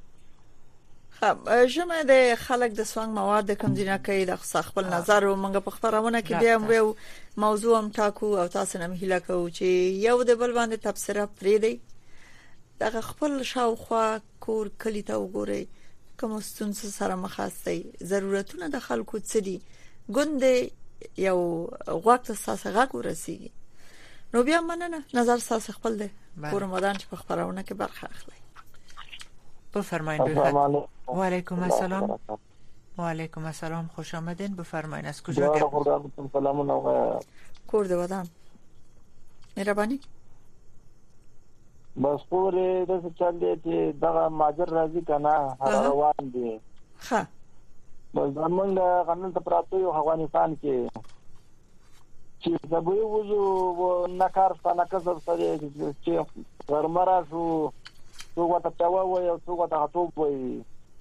خب جمع د خلک د سوانګ مواد کم دینه کوي د خپل نظر او موږ په خبرونه کې بیا یو موضوع هم ټاکو او تاسو نه مهله کوو چې یو د بل باندې تبصره پرې دی دغه خپل شاوخوا کور کلی ته وګورئ کوم ستونزې سره مخ هستي ضرورتونه د خلکو څه دي ګوند یو وخت اساس غږ ورسیږي نو بیا مننه نظر تاسو خپل دی کور مدان چې په خبرونه کې برخه اخلي. بفرمایید. و علیکم السلام. و علیکم السلام، خوش آمدین. بفرمایید از کجا گپ سلامونه کوردوادان مهرباني بس پورې د څه چل دي دغه ماجر راځي کنه روان دي ها بس زمونږ قانون ته پراته یو افغانستان کې چې زبوی وځو نه کار ستانه کسب سره چې ورمرا شو څو وته پاوه وي او څو وته هټو وي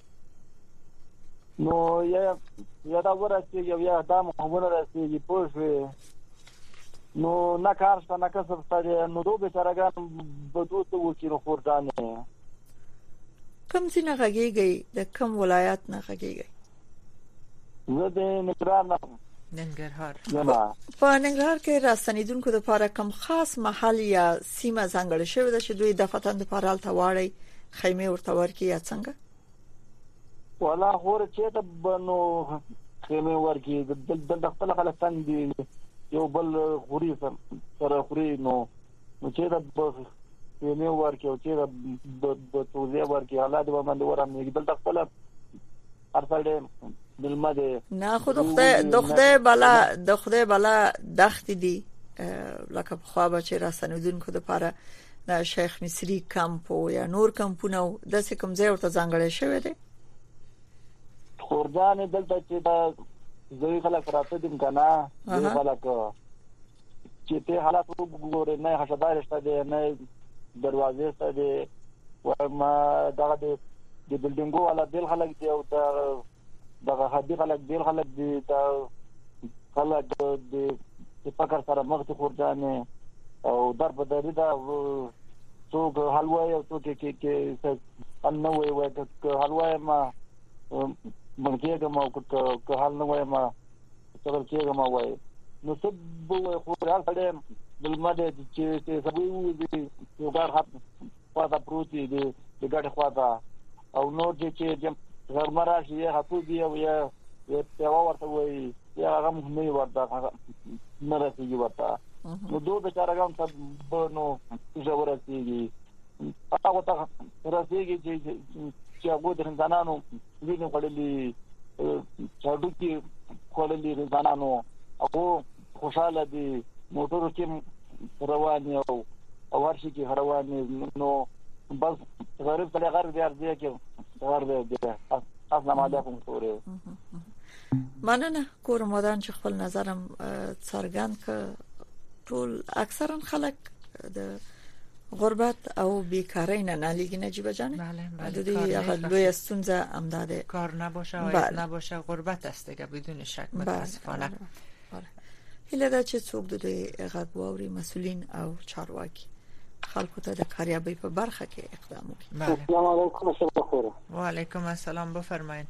نو یا دا ورته یا دا مخونه راځي پوښوي نو نه کار ستانه کسب سره نو دوه بیچارهګان بدوته وکړو خوردانه کوم څنګه غږیږي د کوم ولایت نه غږیږي زه د ننګرهار په ننګرهار کې راستنیدونکو لپاره کوم خاص محل یا سیمه ځانګړې شوې ده چې دوی د فتن لپاره التواړي خیمه ورته ورکی یا څنګه ولا خور چې ته بنو خیمه ورکی د خپل خلک دي یو بل غوري سره غوري نو چې دا خیمه ورکی او چې د توزیع ورکی حالات باندې ورم یګدل خپل ارسل دلمده نه خود د خدای بالا دخت دي لکه په خوا به چې راستنیدونکو لپاره د شیخ مصری کمپ یا نور کمپونه د څه کوم ځای ورته ځانګړی شوی دی خوردان دلته چې دا زوی خلک راته دي کنه زوی خلک چې ته حالات وګورې نه حشدار شته دي نه دروازې شته دي ورما دغه د بلډینګو ولا بل خلک دی او دغه هدي خلک بیل خلک دي دا خلک د فقر سره مخ ته خوردانه او در بدري دا څوک حلوای او څوک کې ان نو وي که حلوای ما منګه ما که حل نو وي ما څور کېږم وای نو څه به خو راځه سره بلماده چې سبو دي یو کار حق پاتا پروتي دي د ګډ خواته او نور چې غرمرا شي هڅو دی او یا ورته وای یا هغه مهمه ورته نه راځي ورته نو دوه بیچارهګان ته نو ضرورتيږي هغه ته راځيږي چې هغه د انسانانو ویني خړلې چاډو کې خړلې انسانانو هغه خوشاله دي موټر کې رواني او ورشي کې رواني نو بس غریب ته غرب دی ارزه کې غرب دی السلام علیکم پوره مننه کور مودان چې خپل نظرم څرګند ک ټول اکثرا خلک د غربت او بیکاری نه لیږي نجیب جان د دې هغه لوی ستونزه امداده کار نباشه و نباشه غربت است دیگه بدون شک متاسفانه هله دا چې څوک د غږواري مسولین او چارواکي خلکو ته د کاریابی په برخه کې اقدام وکړي. السلام علیکم السلام و علیکم السلام بفرمایید.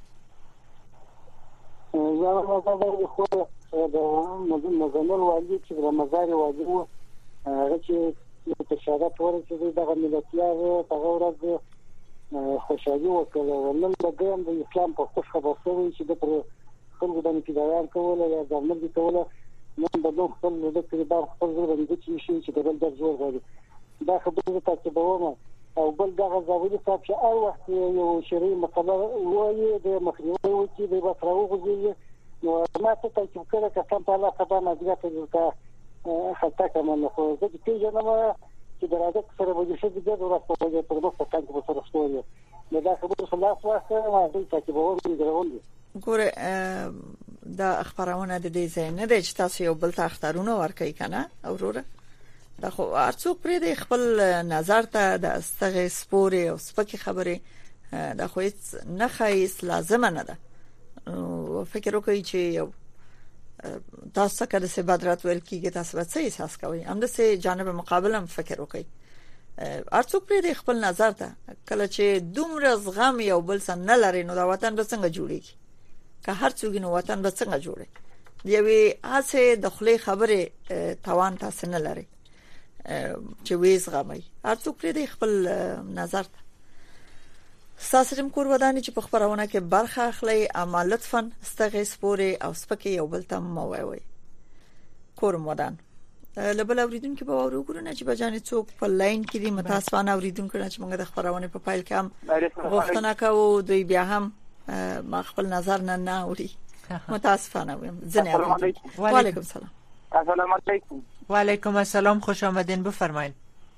زه مزه خو د مزمل والی چې د مزاري والی و هغه چې تشارت ورته دغه ملتيار په ورځ خوشالي وکړه ولنن د اسلام په خوش خبر شوی چې د خلکو باندې پیدایان کوله یا د مرګ کوله نن د دوه خپل د کړه خپل باندې چې د بل د زور غواړي دا خبره تاسو به ومه او بل دغه ځاوی صاحب چې هر وخت یو شری مقاله وایي د مخنیوي وکړي د بصراو غوږی نو ما ته تاسو کړه کسان په الله خدای ماجګه ته خطا کوم خو زه چې جنما چې درازه سره وځي چې د ورځ په وجه په مخ څنګه په سره شوې نو دا خبره خلاص واسه ما دې چې به وګورم دروندي ګوره دا خبرونه د دې ځای نه دی چې تاسو یو بل تختارونه ورکړئ کنه اوروره دا خو ارڅوک پرې د خپل نظر ته د استغه سپوري او سپکه خبره دا خو هیڅ نه خایس لازم نه ده فکر وکړئ چې یو تاسو کله چې بدرات ویل کیږي تاسو به څه احساس کوئ هم د سه جانب مقابل هم فکر وکړئ ارڅوک پرې د خپل نظر ته کله چې دومره زغم یو بل سره نه لري نو دا وطن به څنګه جوړیږي که هر څوک نو وطن به څنګه جوړي دی وی اسه د خلی خبره توان تاسو نه لري چې وېز غمي ارڅوک پرې د خپل نظر ته ساسرم کور ودانې چې په خبرونه کې برخه اخلي اما لطفا استغه سپوري او سپکه یو بل ته مووي کور مودان لبل اوریدونکو به اورو ګورنه چې بجانې څوک په لاین کې دي متاسفانه اوریدونکو چې موږ د خبرونه په فایل کې هم غوښتنه کوو دوی بیا هم ما خپل نظر نه اوري متاسفانه ویم زنه و علیکم السلام. السلام علیکم. و علیکم السلام خوش آمدین بفرمایید.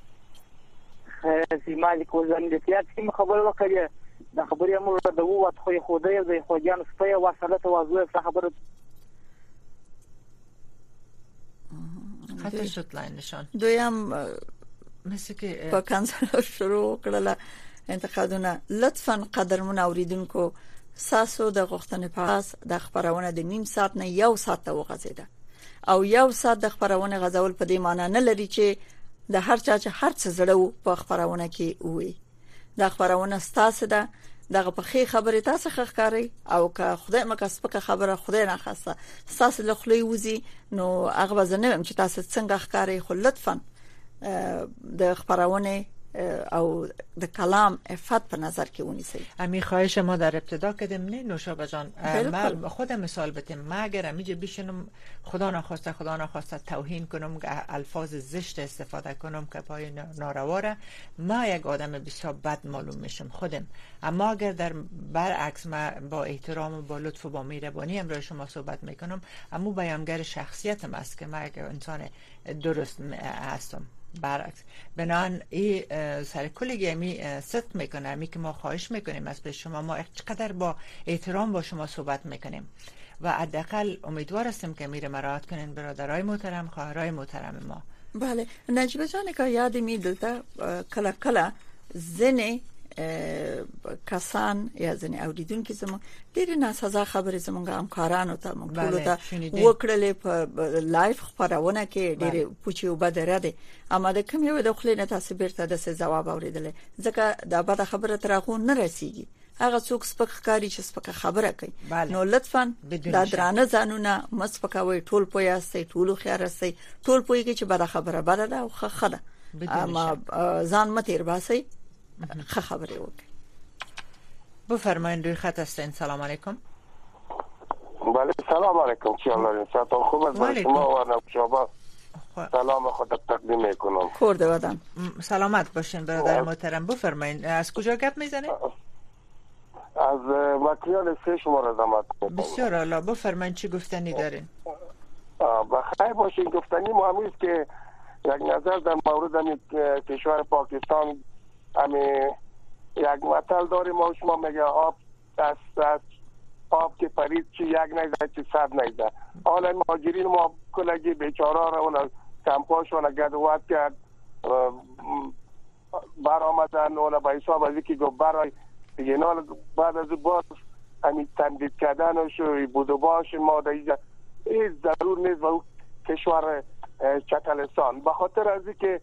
سیمالی کوزن د سیاسي خبرو وکړه د خبرې مو د ووت خو خدای د خوجان سپي واصله توازو خبره خاطر شد لاین نشان دویم مثل که په کانسل شروع کړل انتقادونه لطفا قدرمن اوریدونکو ساسو د غوښتنې پاس د خبرونه د نیم ساعت نه یو ساعت ته وغځیده او یو ساعت د خبرونه غزول په دې معنی نه لري چې د هر چا چې هر څه زړه په خبرونه کې وي د خبرونه ستاسو ده دغه په خې خبره تاسو ښکاري او که خدای مکه سپکه خبره خدای نه خاصه تاسو له خلی وزي نو هغه وزنه چې تاسو څنګه ښکاري خو لطفا د خبرونه او د کلام افت په نظر کې ونیسید. امی خواهش ما در ابتدا کردیم نه نوشابه جان من خودم مثال بدم ما اگر امیجا بشینم خدا نخواسته توهین کنم الفاظ زشت استفاده کنم که پای نارواره ما یک آدم بسیار بد معلوم میشم خودم. اما اگر در برعکس ما با احترام و با لطف و با مهربانی امروز شما صحبت میکنم اما بیانگر شخصیتم است که ما یک انسان درست هستم برعکس بنان ای سر کلی گمی صدق میکنه امی که ما خواهش میکنیم از به شما ما چقدر با احترام با شما صحبت میکنیم و حداقل امیدوار هستیم که میره مراعات کنین برادرای محترم خواهرای محترم ما. بله نجیب جان که یاد می دلته کلا زنه کسان یا ځنې اوریدونکو زموږ ډېر ناسزا خبرې زموږ همکارانو ته موږ ټول ته وکړلې په لایف خبرونه کې ډېر پوچی او بدره دي اما د کوم یو د خلینو تاسو بیرته د جواب اوریدل ځکه دا به خبره ترغو نه رسیږي هغه څوک سپک ښکاری چې سپک خبره کوي نو لطفاً دا درانه ځانونه مسپکوي ټول پویاستي ټول خیارستي ټول پویږي چې بده خبره بده ده او خخه اما ځان متیر باسي خبرې وکړي. بفرمایید روی خط هستین. سلام علیکم. بله سلام علیکم. چیالله سلام خوب از شما و نوشابه سلام خود تقدیم میکنم. خورده بدن. سلامت باشین برادر محترم. بفرمایید از کجا گپ میزنید؟ از مکریال 3 شماره زحمت میکنم. بسیار عالی. بفرمایید چی گفتنی دارین؟ بخیر باشین. گفتنی مهمی است که یک نظر در مورد همین کشور پاکستان همین یک مثل داریم ما شما میگه آب دست آب که پرید چی یک نیزه چی 100 نیزه. حالا مهاجرین ما کلگی بیچاره را اون کمپاشون گدوات کرد برآمدن اون به حساب از اینکه گفت برای دیگه نال بعد از باز همین تمدید کردنش و بودو باش ما در اینجا هیچ ضرور نیست و کشور چکلستان به خاطر از اینکه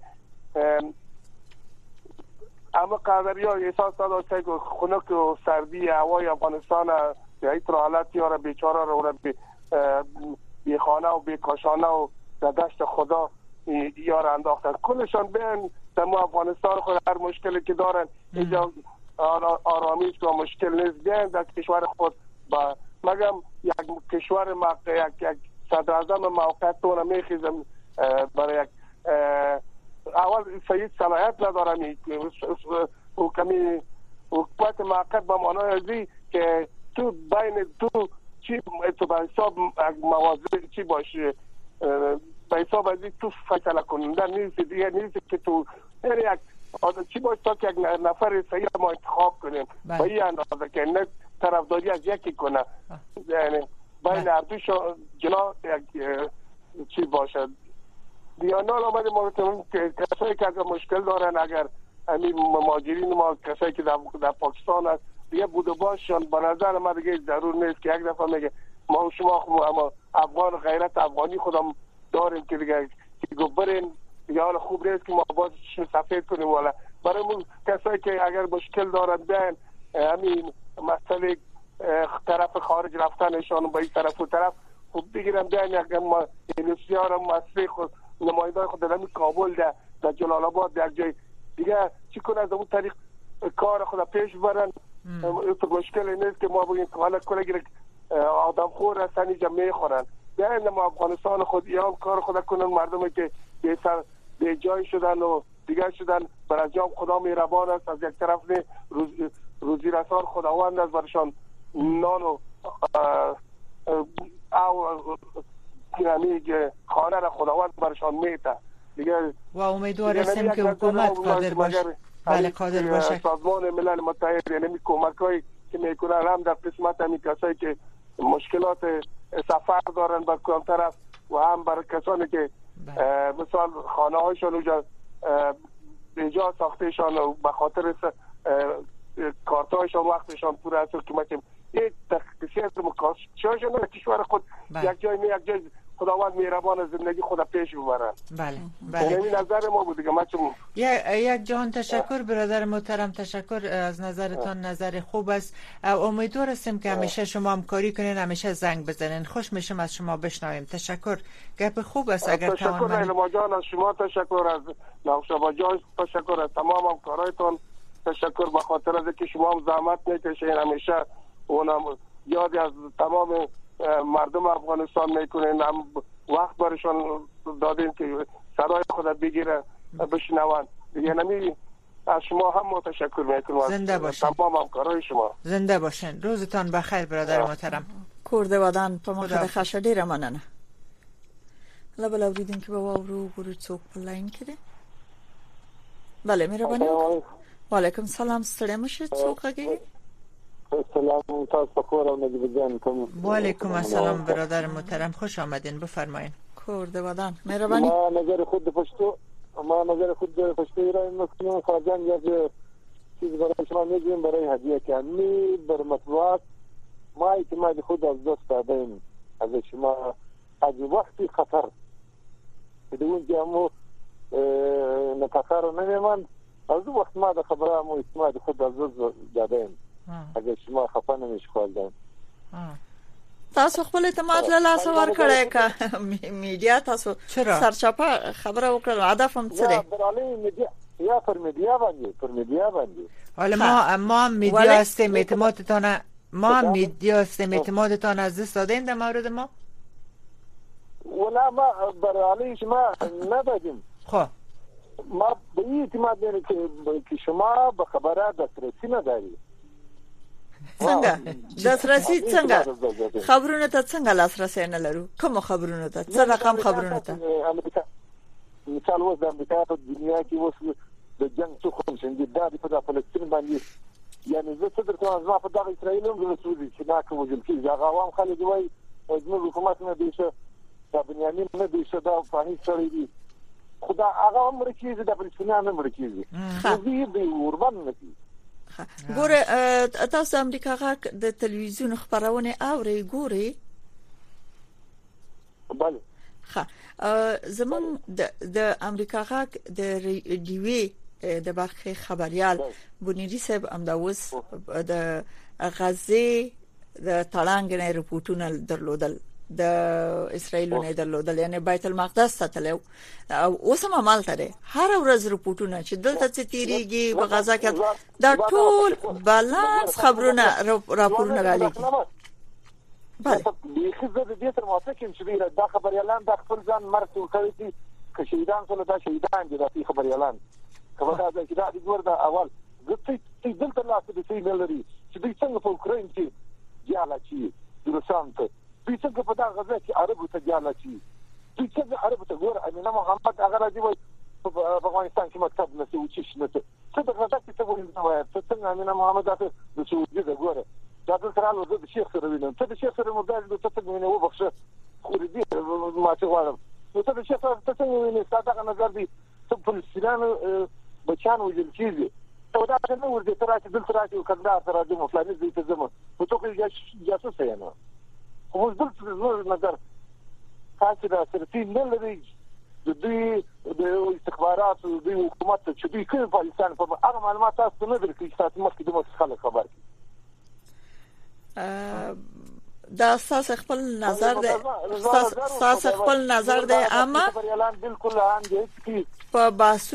اما قدریا احساس داشته که خنک و سردی هوای افغانستان یا این حالت یاره بیچاره رو بی خانه و بی کاشانه و در دشت خدا یار انداختن کلشان بین در ما افغانستان خود هر مشکلی که دارن اینجا آرامیش و مشکل نیست بین در کشور خود با مگم یک کشور یک صدر اعظم موقعیت رو میخیزم برای یک اول سید صلاحیت ندارم او کمی حکومت موقت به معنای ازی که تو بین تو چی تو به حساب موازی چی باشه به حساب ازی تو فیصله کننده نیست دیگه نیست که تو یعنی یک چی باشه تا که یک نفر صحیح ما انتخاب کنیم به این اندازه که نه طرفداری از یکی کنه یعنی بین اردوش جنا یک چی باشه دیانال آمده ما که کسایی که اگر مشکل دارن اگر همین مهاجرین ما کسایی که در پاکستان هست دیگه بوده باشن به نظر من دیگه ضرور نیست که یک دفعه میگه ما شما اما افغان غیرت افغانی خودم داریم که دیگه برین دیگه حال خوب نیست که ما باز سفید کنیم والا برای اون کسایی که اگر مشکل دارن بین همین مسئله طرف خارج رفتنشان به این طرف و طرف خوب بگیرن بین یک انسیار مصری خود نمایندای خود در کابل در جلال آباد در جای دیگه چی کنه از اون طریق کار خود پیش برن تو مشکل نیست که ما بگیم که حالا کلگی آدم خور هستن اینجا میخورن بیاین ما افغانستان خود ایام کار خود کنن مردمی که به جای شدن و دیگه شدن بر انجام خدا مهربان است از یک طرف نه روزی رسان خداوند است برشان نان و که خانه را خداوند برشان میته دیگه و امیدوار هستیم که حکومت قادر باشه بله قادر باشه سازمان ملل متحد یعنی کمکایی که میکنن هم در قسمت همین کسایی که مشکلات سفر دارن بر کدام طرف و هم برای کسانی که مثلا خانه هایشان اونجا به جا ساختهشان و به خاطر کارتایشان وقتشان پوره است که مثلا یک تخصیص مکاشفشان در کشور خود یک جای یک جای خداوند مهربان زندگی خود پیش ببرن. بله بله. این نظر ما بود دیگه. یک جهان تشکر برادر محترم، تشکر از نظرتان، نظر خوب است. امیدوار هستیم که همیشه شما همکاری کنین، همیشه زنگ بزنین. خوش میشم از شما بشنویم. تشکر. گپ خوب است اگر تشکر لیلا جان از شما، تشکر از نوشابه جان، تشکر از تمام همکارایتان، تشکر به خاطر از اینکه شما هم زحمت میکشین همیشه. اونم یادی از تمام مردم افغانستان میکنین، هم وقت برشان دادین که صدای خود بگیره بشنون. یعنی از شما هم متشکر میکنم. زنده باشین. تمام همکارای شما زنده باشین. روزتان بخیر برادر محترم. کورده ودان په مخه د خاشه ډیره مننه. لبل اوریدونکو به وورو ګورو څوک په لاین کې دي. بله مهرباني. وعلیکم سلام، ستړي مشه څوک هغه؟ سلام تاسو کورم نجیب جان کوم. و علیکم السلام برادر محترم، خوش آمدین، بفرمایید. کورده ودان مهربانی. ما نظر خود پښتو ایران مسلمان خرجان یا چیز برای شما میگیم برای هدیه کمی بر مطبوعات ما اعتماد خود از دست دادیم از شما از وقتی خطر بدون جامو نتخار نمیمان از وقت ما د خبره مو اعتماد خود از دست دادیم اگه شما خفه نمیش خالدین تاسو خپل اعتماد له لاس ورکړی که میډیا تاسو سرچپه خبره وکړه هدف هم څه دی برالی میډیا یا پر میډیا باندې حالا ما میډیا هستیم اعتمادتان ما میډیا هستیم اعتمادتان از دست دادین در مورد ما ولا ما برالی شما ندادیم خب ما به این اعتماد داریم که شما به خبره دسترسی نداری څنګه دسترسی څنګه خبرونه ته څنګه لاسرسی نه لرو کوم خبرونه ته څه رقم خبرونه ته مثال وځ د امریکا په دنیا کې اوس د جنگ څخه کوم څنګه د فلسطین باندې یعنی زه څه درته وایم په دغه اسرائیل هم د سعودي چې دا کوم چې هغه عوام خلک وایي زموږ حکومت نه دی شه دا بنیامین نه دی شه دا فاهی سړی دی خدا هغه هم مرکزي د فلسطینیان هم مرکزي دی اوربان نه دی ګوره تاسو امریکا غاک د تلویزیون خبرونه اوري ګوري بله ها زمون د امریکا غاک د ریډیوي د برخه خبريال بونیری صاحب امداوس د غزه د تړانګ نه رپورټونه درلودل د اسرائیل نه درلودل یعنی بیت المقدس ته تلو او اوسم عمل تره هر ورځ رپورټونه چې دلته څه تیریږي په غزه کې دا ټول بالانس خبرونه راپورونه را لګي بله خزه د دې تر موافقم چې دا خبريالان د خپل ځان مرسته کوي چې شهیدان سره دا شهیدان دي د خبريالان کله دا چې دا د ګور دا اول چې دلته لاسه د سیمه لري چې دوی څنګه په اوکراین کې جاله چی روسان ته دوی څنګه په دا غزه کې عربو ته جاله چی دوی څنګه عربو ته ګور امینه محمد هغه راځي وای په افغانستان کې مکتب نه څه وچی شنه څه د غزه کې څه وایي څنګه امینه محمد تاسو د سعودي د ګور دا تر هغه د شیخ سره وینم ته د شیخ سره مدار د څه څنګه نه وبخښه خو دې ما څه غواړم نو ته د شیخ سره څه څنګه وینې ستاسو نظر دی څه فلسطینیان بچان وجل کیږي ته دا څنګه ورته ترې دلته راځي او کله تر راځي مفلاني دې ته زمو په توګه جاسوس یې نه خو دلته زموږ نظر تاسو دا سرتي نه لري د دوی د استخبارات او د حکومت چې دوی کوي پاکستان په هغه معلومات تاسو نه درکې تاسو مخکې د مخالف خبر کی دا اساس خپل نظر دی اساس خپل نظر دی اما بالکل ان دې په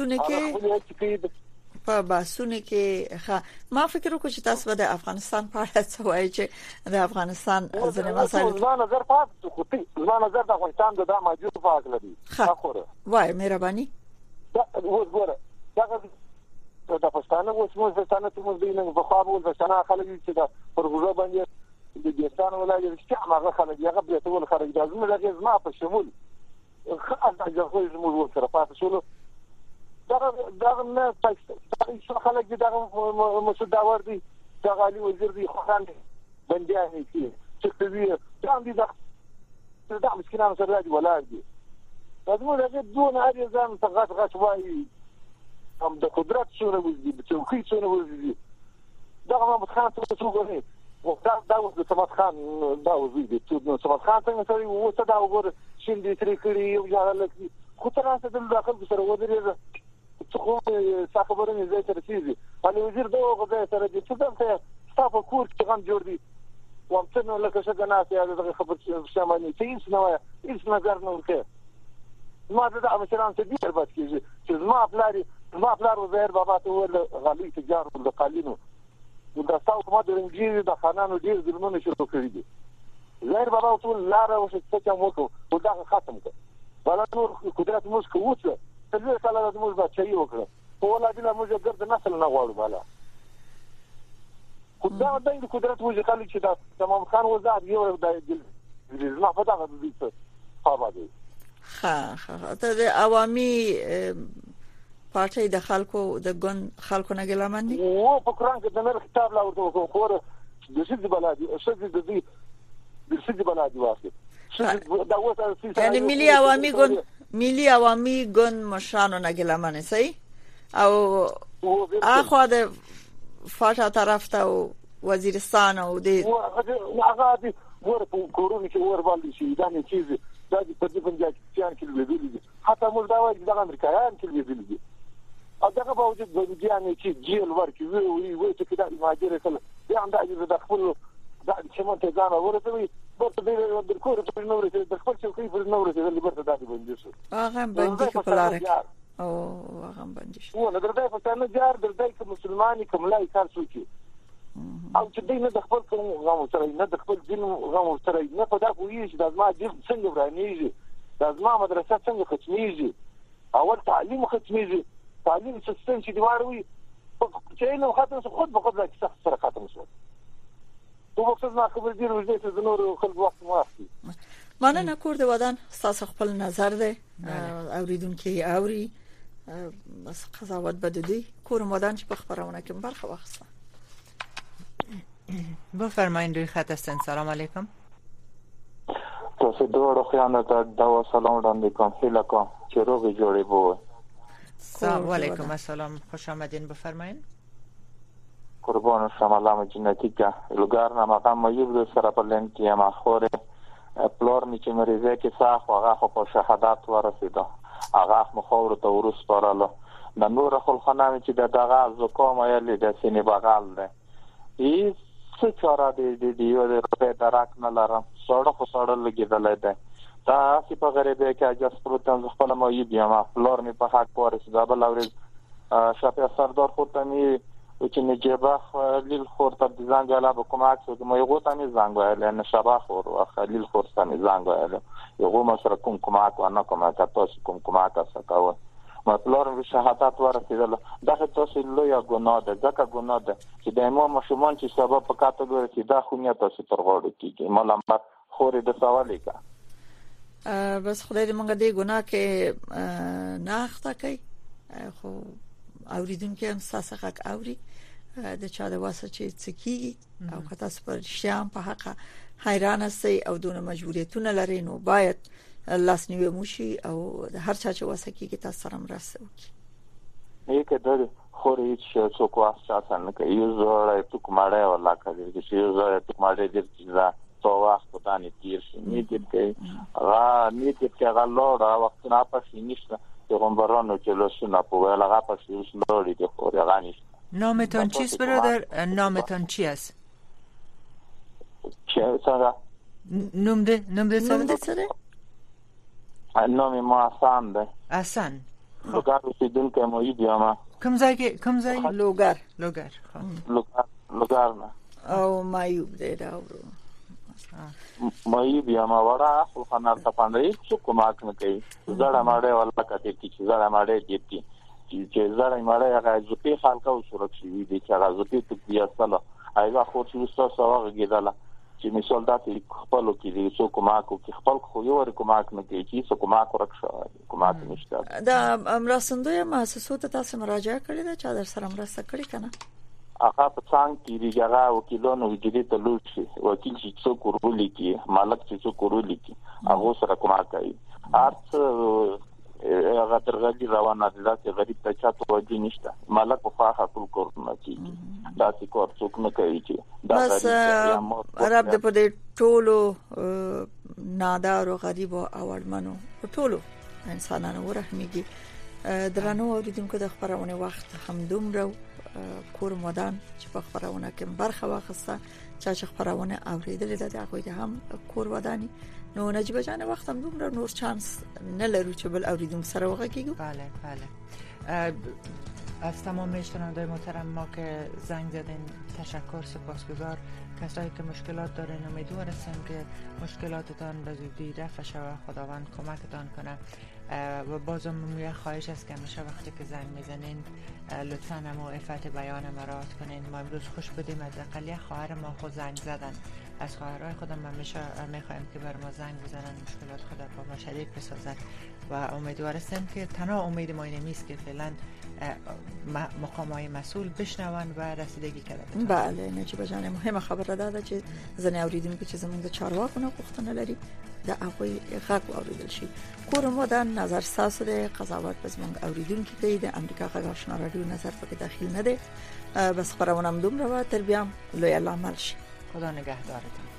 باسونه کې ما فکر وکړ چې تاسو د افغانستان په اړه څه وایي چې د افغانستان ځنه مسایل زما نظر پات خو زما نظر د افغانستان د موجود فاق لري اخره وای مهرباني دا وګوره دا د پښتانه اوس ځانه ته مو دینه په خو به ځانه خلک چې دا پرغوزه باندې د ګستان ولایت چې هغه خلک هغه به ټول خلک د زموږ زما په شمول خاصه ځخوي زموږ سره پاتې شول دا نه تاسو خلک دا مسعود داور دي دا علي وزیر دي خان بندياني چې کوي دا مسکینان سره راځي ولای دي دا زموږ دون هغه ځان څنګه غټ وایي هم د قدرت شوره وځي د چوکۍ شوره وځي دا محمد خان څه وګوري دا اوس د صمد خان دا وځي د صمد خان څنګه سره وڅ دا وګور شین دي ترې کړی یو ځای لکه خو تر اوسه د داخل سره ودرېږي خو خبرونه زه تر کیږي علي وزیر دا غوډه سره دي چې څنګه تاسو کور کې غم جوړ دي وامتنه لکه څنګه ناس یې دغه خبر شمالي چې نو هیڅ نظر نه ورکه ما دا مشران ته دي برباد کیږي چې ما خپل وزیر بابا ته ول غالي تجار د قالینو دا تاسو کومه د انګلیسي د خانانو ډیر ظلمونه شروع کړی دي زهر بابا ټول لار او څه چا موکو او دا ختم کړ بل نور قدرت موږ کوڅه څه کله د موږ بچي وکړه په ولادت موږ ګرځ نسل نه غواړو بالا خدای د قدرت موږ کله چې دا تمام خان وزاد یو د ما په دغه د دې په دې ته د عوامي پارټي د خلکو د ګوند خلکو نه ګلمن دي او په قران کې د نر کتاب لا ورته خو د شذ بلادي او شذ د دې د شذ بلادي واسه دا وځه یعنی ملي عوامي ګوند مشرانو نه ګلمن صحیح او اخو د فاټا طرف ته او وزیرستان او د هغه د ور په کورونو کې ور باندې شي دا نه چیز دا په دې پنځه کې لیدل دي حتی موږ دا وایو د امریکایان کې لیدل دي او دغه باوجود د یعنی چې جیل ورکي وي چې دا ماجره کله بیا هم د خپل دا چې مونږ ته ځان ورته برته د کور په نور کې د خپل څوکۍ په نور کې د برته دادی باندې شو هغه باندې په لار کې او هغه باندې شو نو درته په څنګه جار درته کوم مسلمانې کوم لای کار څوکي او چې دینه د خپل کوم غو سره نه د خپل دین غو سره نه په دا کوی چې د ما دین څنګه ورانیږي د ما مدرسه څنګه ختميږي اول تعلیم ختميږي تعلیم سیستم چې دیواروي چې نو ختم شو خود به خود راځي سخت سره ختم شو تو مقصد ما خبر دي روزه ته د نور خلک وخت موافي مننه کور د ودان تاسو خپل نظر ده اوریدونکو اوري بس قضاوت بددي کور مدان چې په خبرونه کې برخه واخسته بفرمایید روی خط هستین. سلام علیکم. تاسو دوه خیانه دا سلام وړاندې کوم هیله کوم چې روغ جوړې بو. سلام علیکم. السلام خوش آمدین. بفرمایید. قربان شما علامه جنتی که لوګار نه مقام مایوب سره په لین کې ما خوره پلور می چې مریضه کې صاحب هغه په شهادت ورسیده هغه مخاور ته ورس پراله د نور خلخانه چې دغه زکام یې د سینې بغال ده هیڅ چاره دی یو د درک نه لرم سړه لګیدلې ده دا چې په غریبه کې اجازه پروتن خپل مایوب یم پلور می په حق ورسیده بل اورز شپه سردار خودتنی چې نجيبه لیل خورته د زنګ علا به کوم عکس د مېغو ته نه زنګ وایل نه شبا خور او خلیل خورته نه زنګ وایل یو ما سره کوم عکس نه کوم تاسو کوم عکس کاوه مطلب شهادت ورسېدل دغه تاسو لوی ګناه ده ځکه ګناه ده چې د امام مشمون چې سبب په کاتګوري کې دا خو نه تاسو تر غوړو کېږي ملامت خوري د سوالې کا بس خدای دې مونږ دې ګناه کې نه اخته کوي خو اوریدونکو هم ساسخک اوري د چا د واسه چې څکی او کته پر شام په حق حیران سي او دونه مجبوریتونه لري نو باید لاسنیوي موشي او د هر چا چې واسه کې تاسو سره مرسته وکړي. یکه د خوري چې څوک واسه څنګه کوي یو زړه ته کومړې ولا کوي چې یو زړه ته کومړې دې چې تو وخت په دانه تیر شي نیت کې هغه لوړ وخت نه پښې نشته پیغمبرانو چې لسونه په ولغه پښې لوړې دي خو غانیش. نامتان چیست برادر؟ نامتان چی است؟ چه سره؟ نمده سره؟ نام ما حسن ده. حسن. لوګر رسیدون که مایی بیامه. کم زای؟ لوګر. لوګر نه. او مایوب ده داورو. مایی بیامه وړه خو خنار ته پاندې څو کوماک نه کوي. زړه ماړه ولا کته کی زړه ماړه دیتی. چې زړه ماړه هغه ځپی خلک او سرکشي دي چې هغه ځپی ته بیا سره هغه خو چې تاسو هغه کېدله چې مثال دا چې خپل کې دي څو کوماک او خپل خو یو ور کوماک نه کوي چې څو کوماک ورکشه کوماک نشته. دا مرستندوی مؤسسات تاسو مراجعه کړې ده چې در سره مرسته کړې کنه هغه په څنګه کې دیګه وکیلونو وګړي ته لوټي وکیل چې څو کورولي کې مالک چې څو کورولي کې هغه سره کوماک کوي ارڅ هغه ترغلي روانه ده چې غریب ته چا توجه نشته مالک په خاطر ټول کورونه کې دا چې کور څوک نه کوي چې دا عرب د په ټولو نادار او غریب او اړمنو ټولو انسانانو ورحمېږي. درنو اوریدونکو د خبرونه وخت هم دومره کور مدان چې په خبرونه کې برخه واخسته چې خبرونه اوریدلې ده هغه هم کور ودانی نو نجیبه جان وخت هم دومره نور چانس نه لرو چې بل اوریدونکو سره وغږیږو. بله از تمام شنونده‌های محترم ما که زنگ زدین تشکر، سپاسگزار. کسایی که مشکلات دارین امیدوار هستیم که مشکلاتتان به زودی رفع شود، خداوند کمکتان کنه. و بازم یه خواهش است که همیشه وقتی که زنگ میزنین لطفاً همو عفت بیان مراعات کنین. ما امروز خوش بدیم از اقل یه خواهر ما خود زنگ زدن از خواهرای خودم میخوایم که بر ما زنگ بزنن، مشکلات خود با ما شریک بسازن و امیدوار هستیم که تنها امید ما اینه نیست که فعلا مقامات مسئول بشنون و رسیدگی کنند. بله نجیب جان، مهمه خبره ده چې ځنې اوریدونکو چې زموږ د چارواکو غوښتنه لري د هغوی غږ اوریدل شي. کور مو د نظر ساسو د قضاوت په زموږ اوریدونکو کې د امریکا غږ آشنا رادیو نظر پکې داخل نه دی. بس خبرونه هم دومره و تر بیا لوی الله مل شي. خدا نگهدارتون.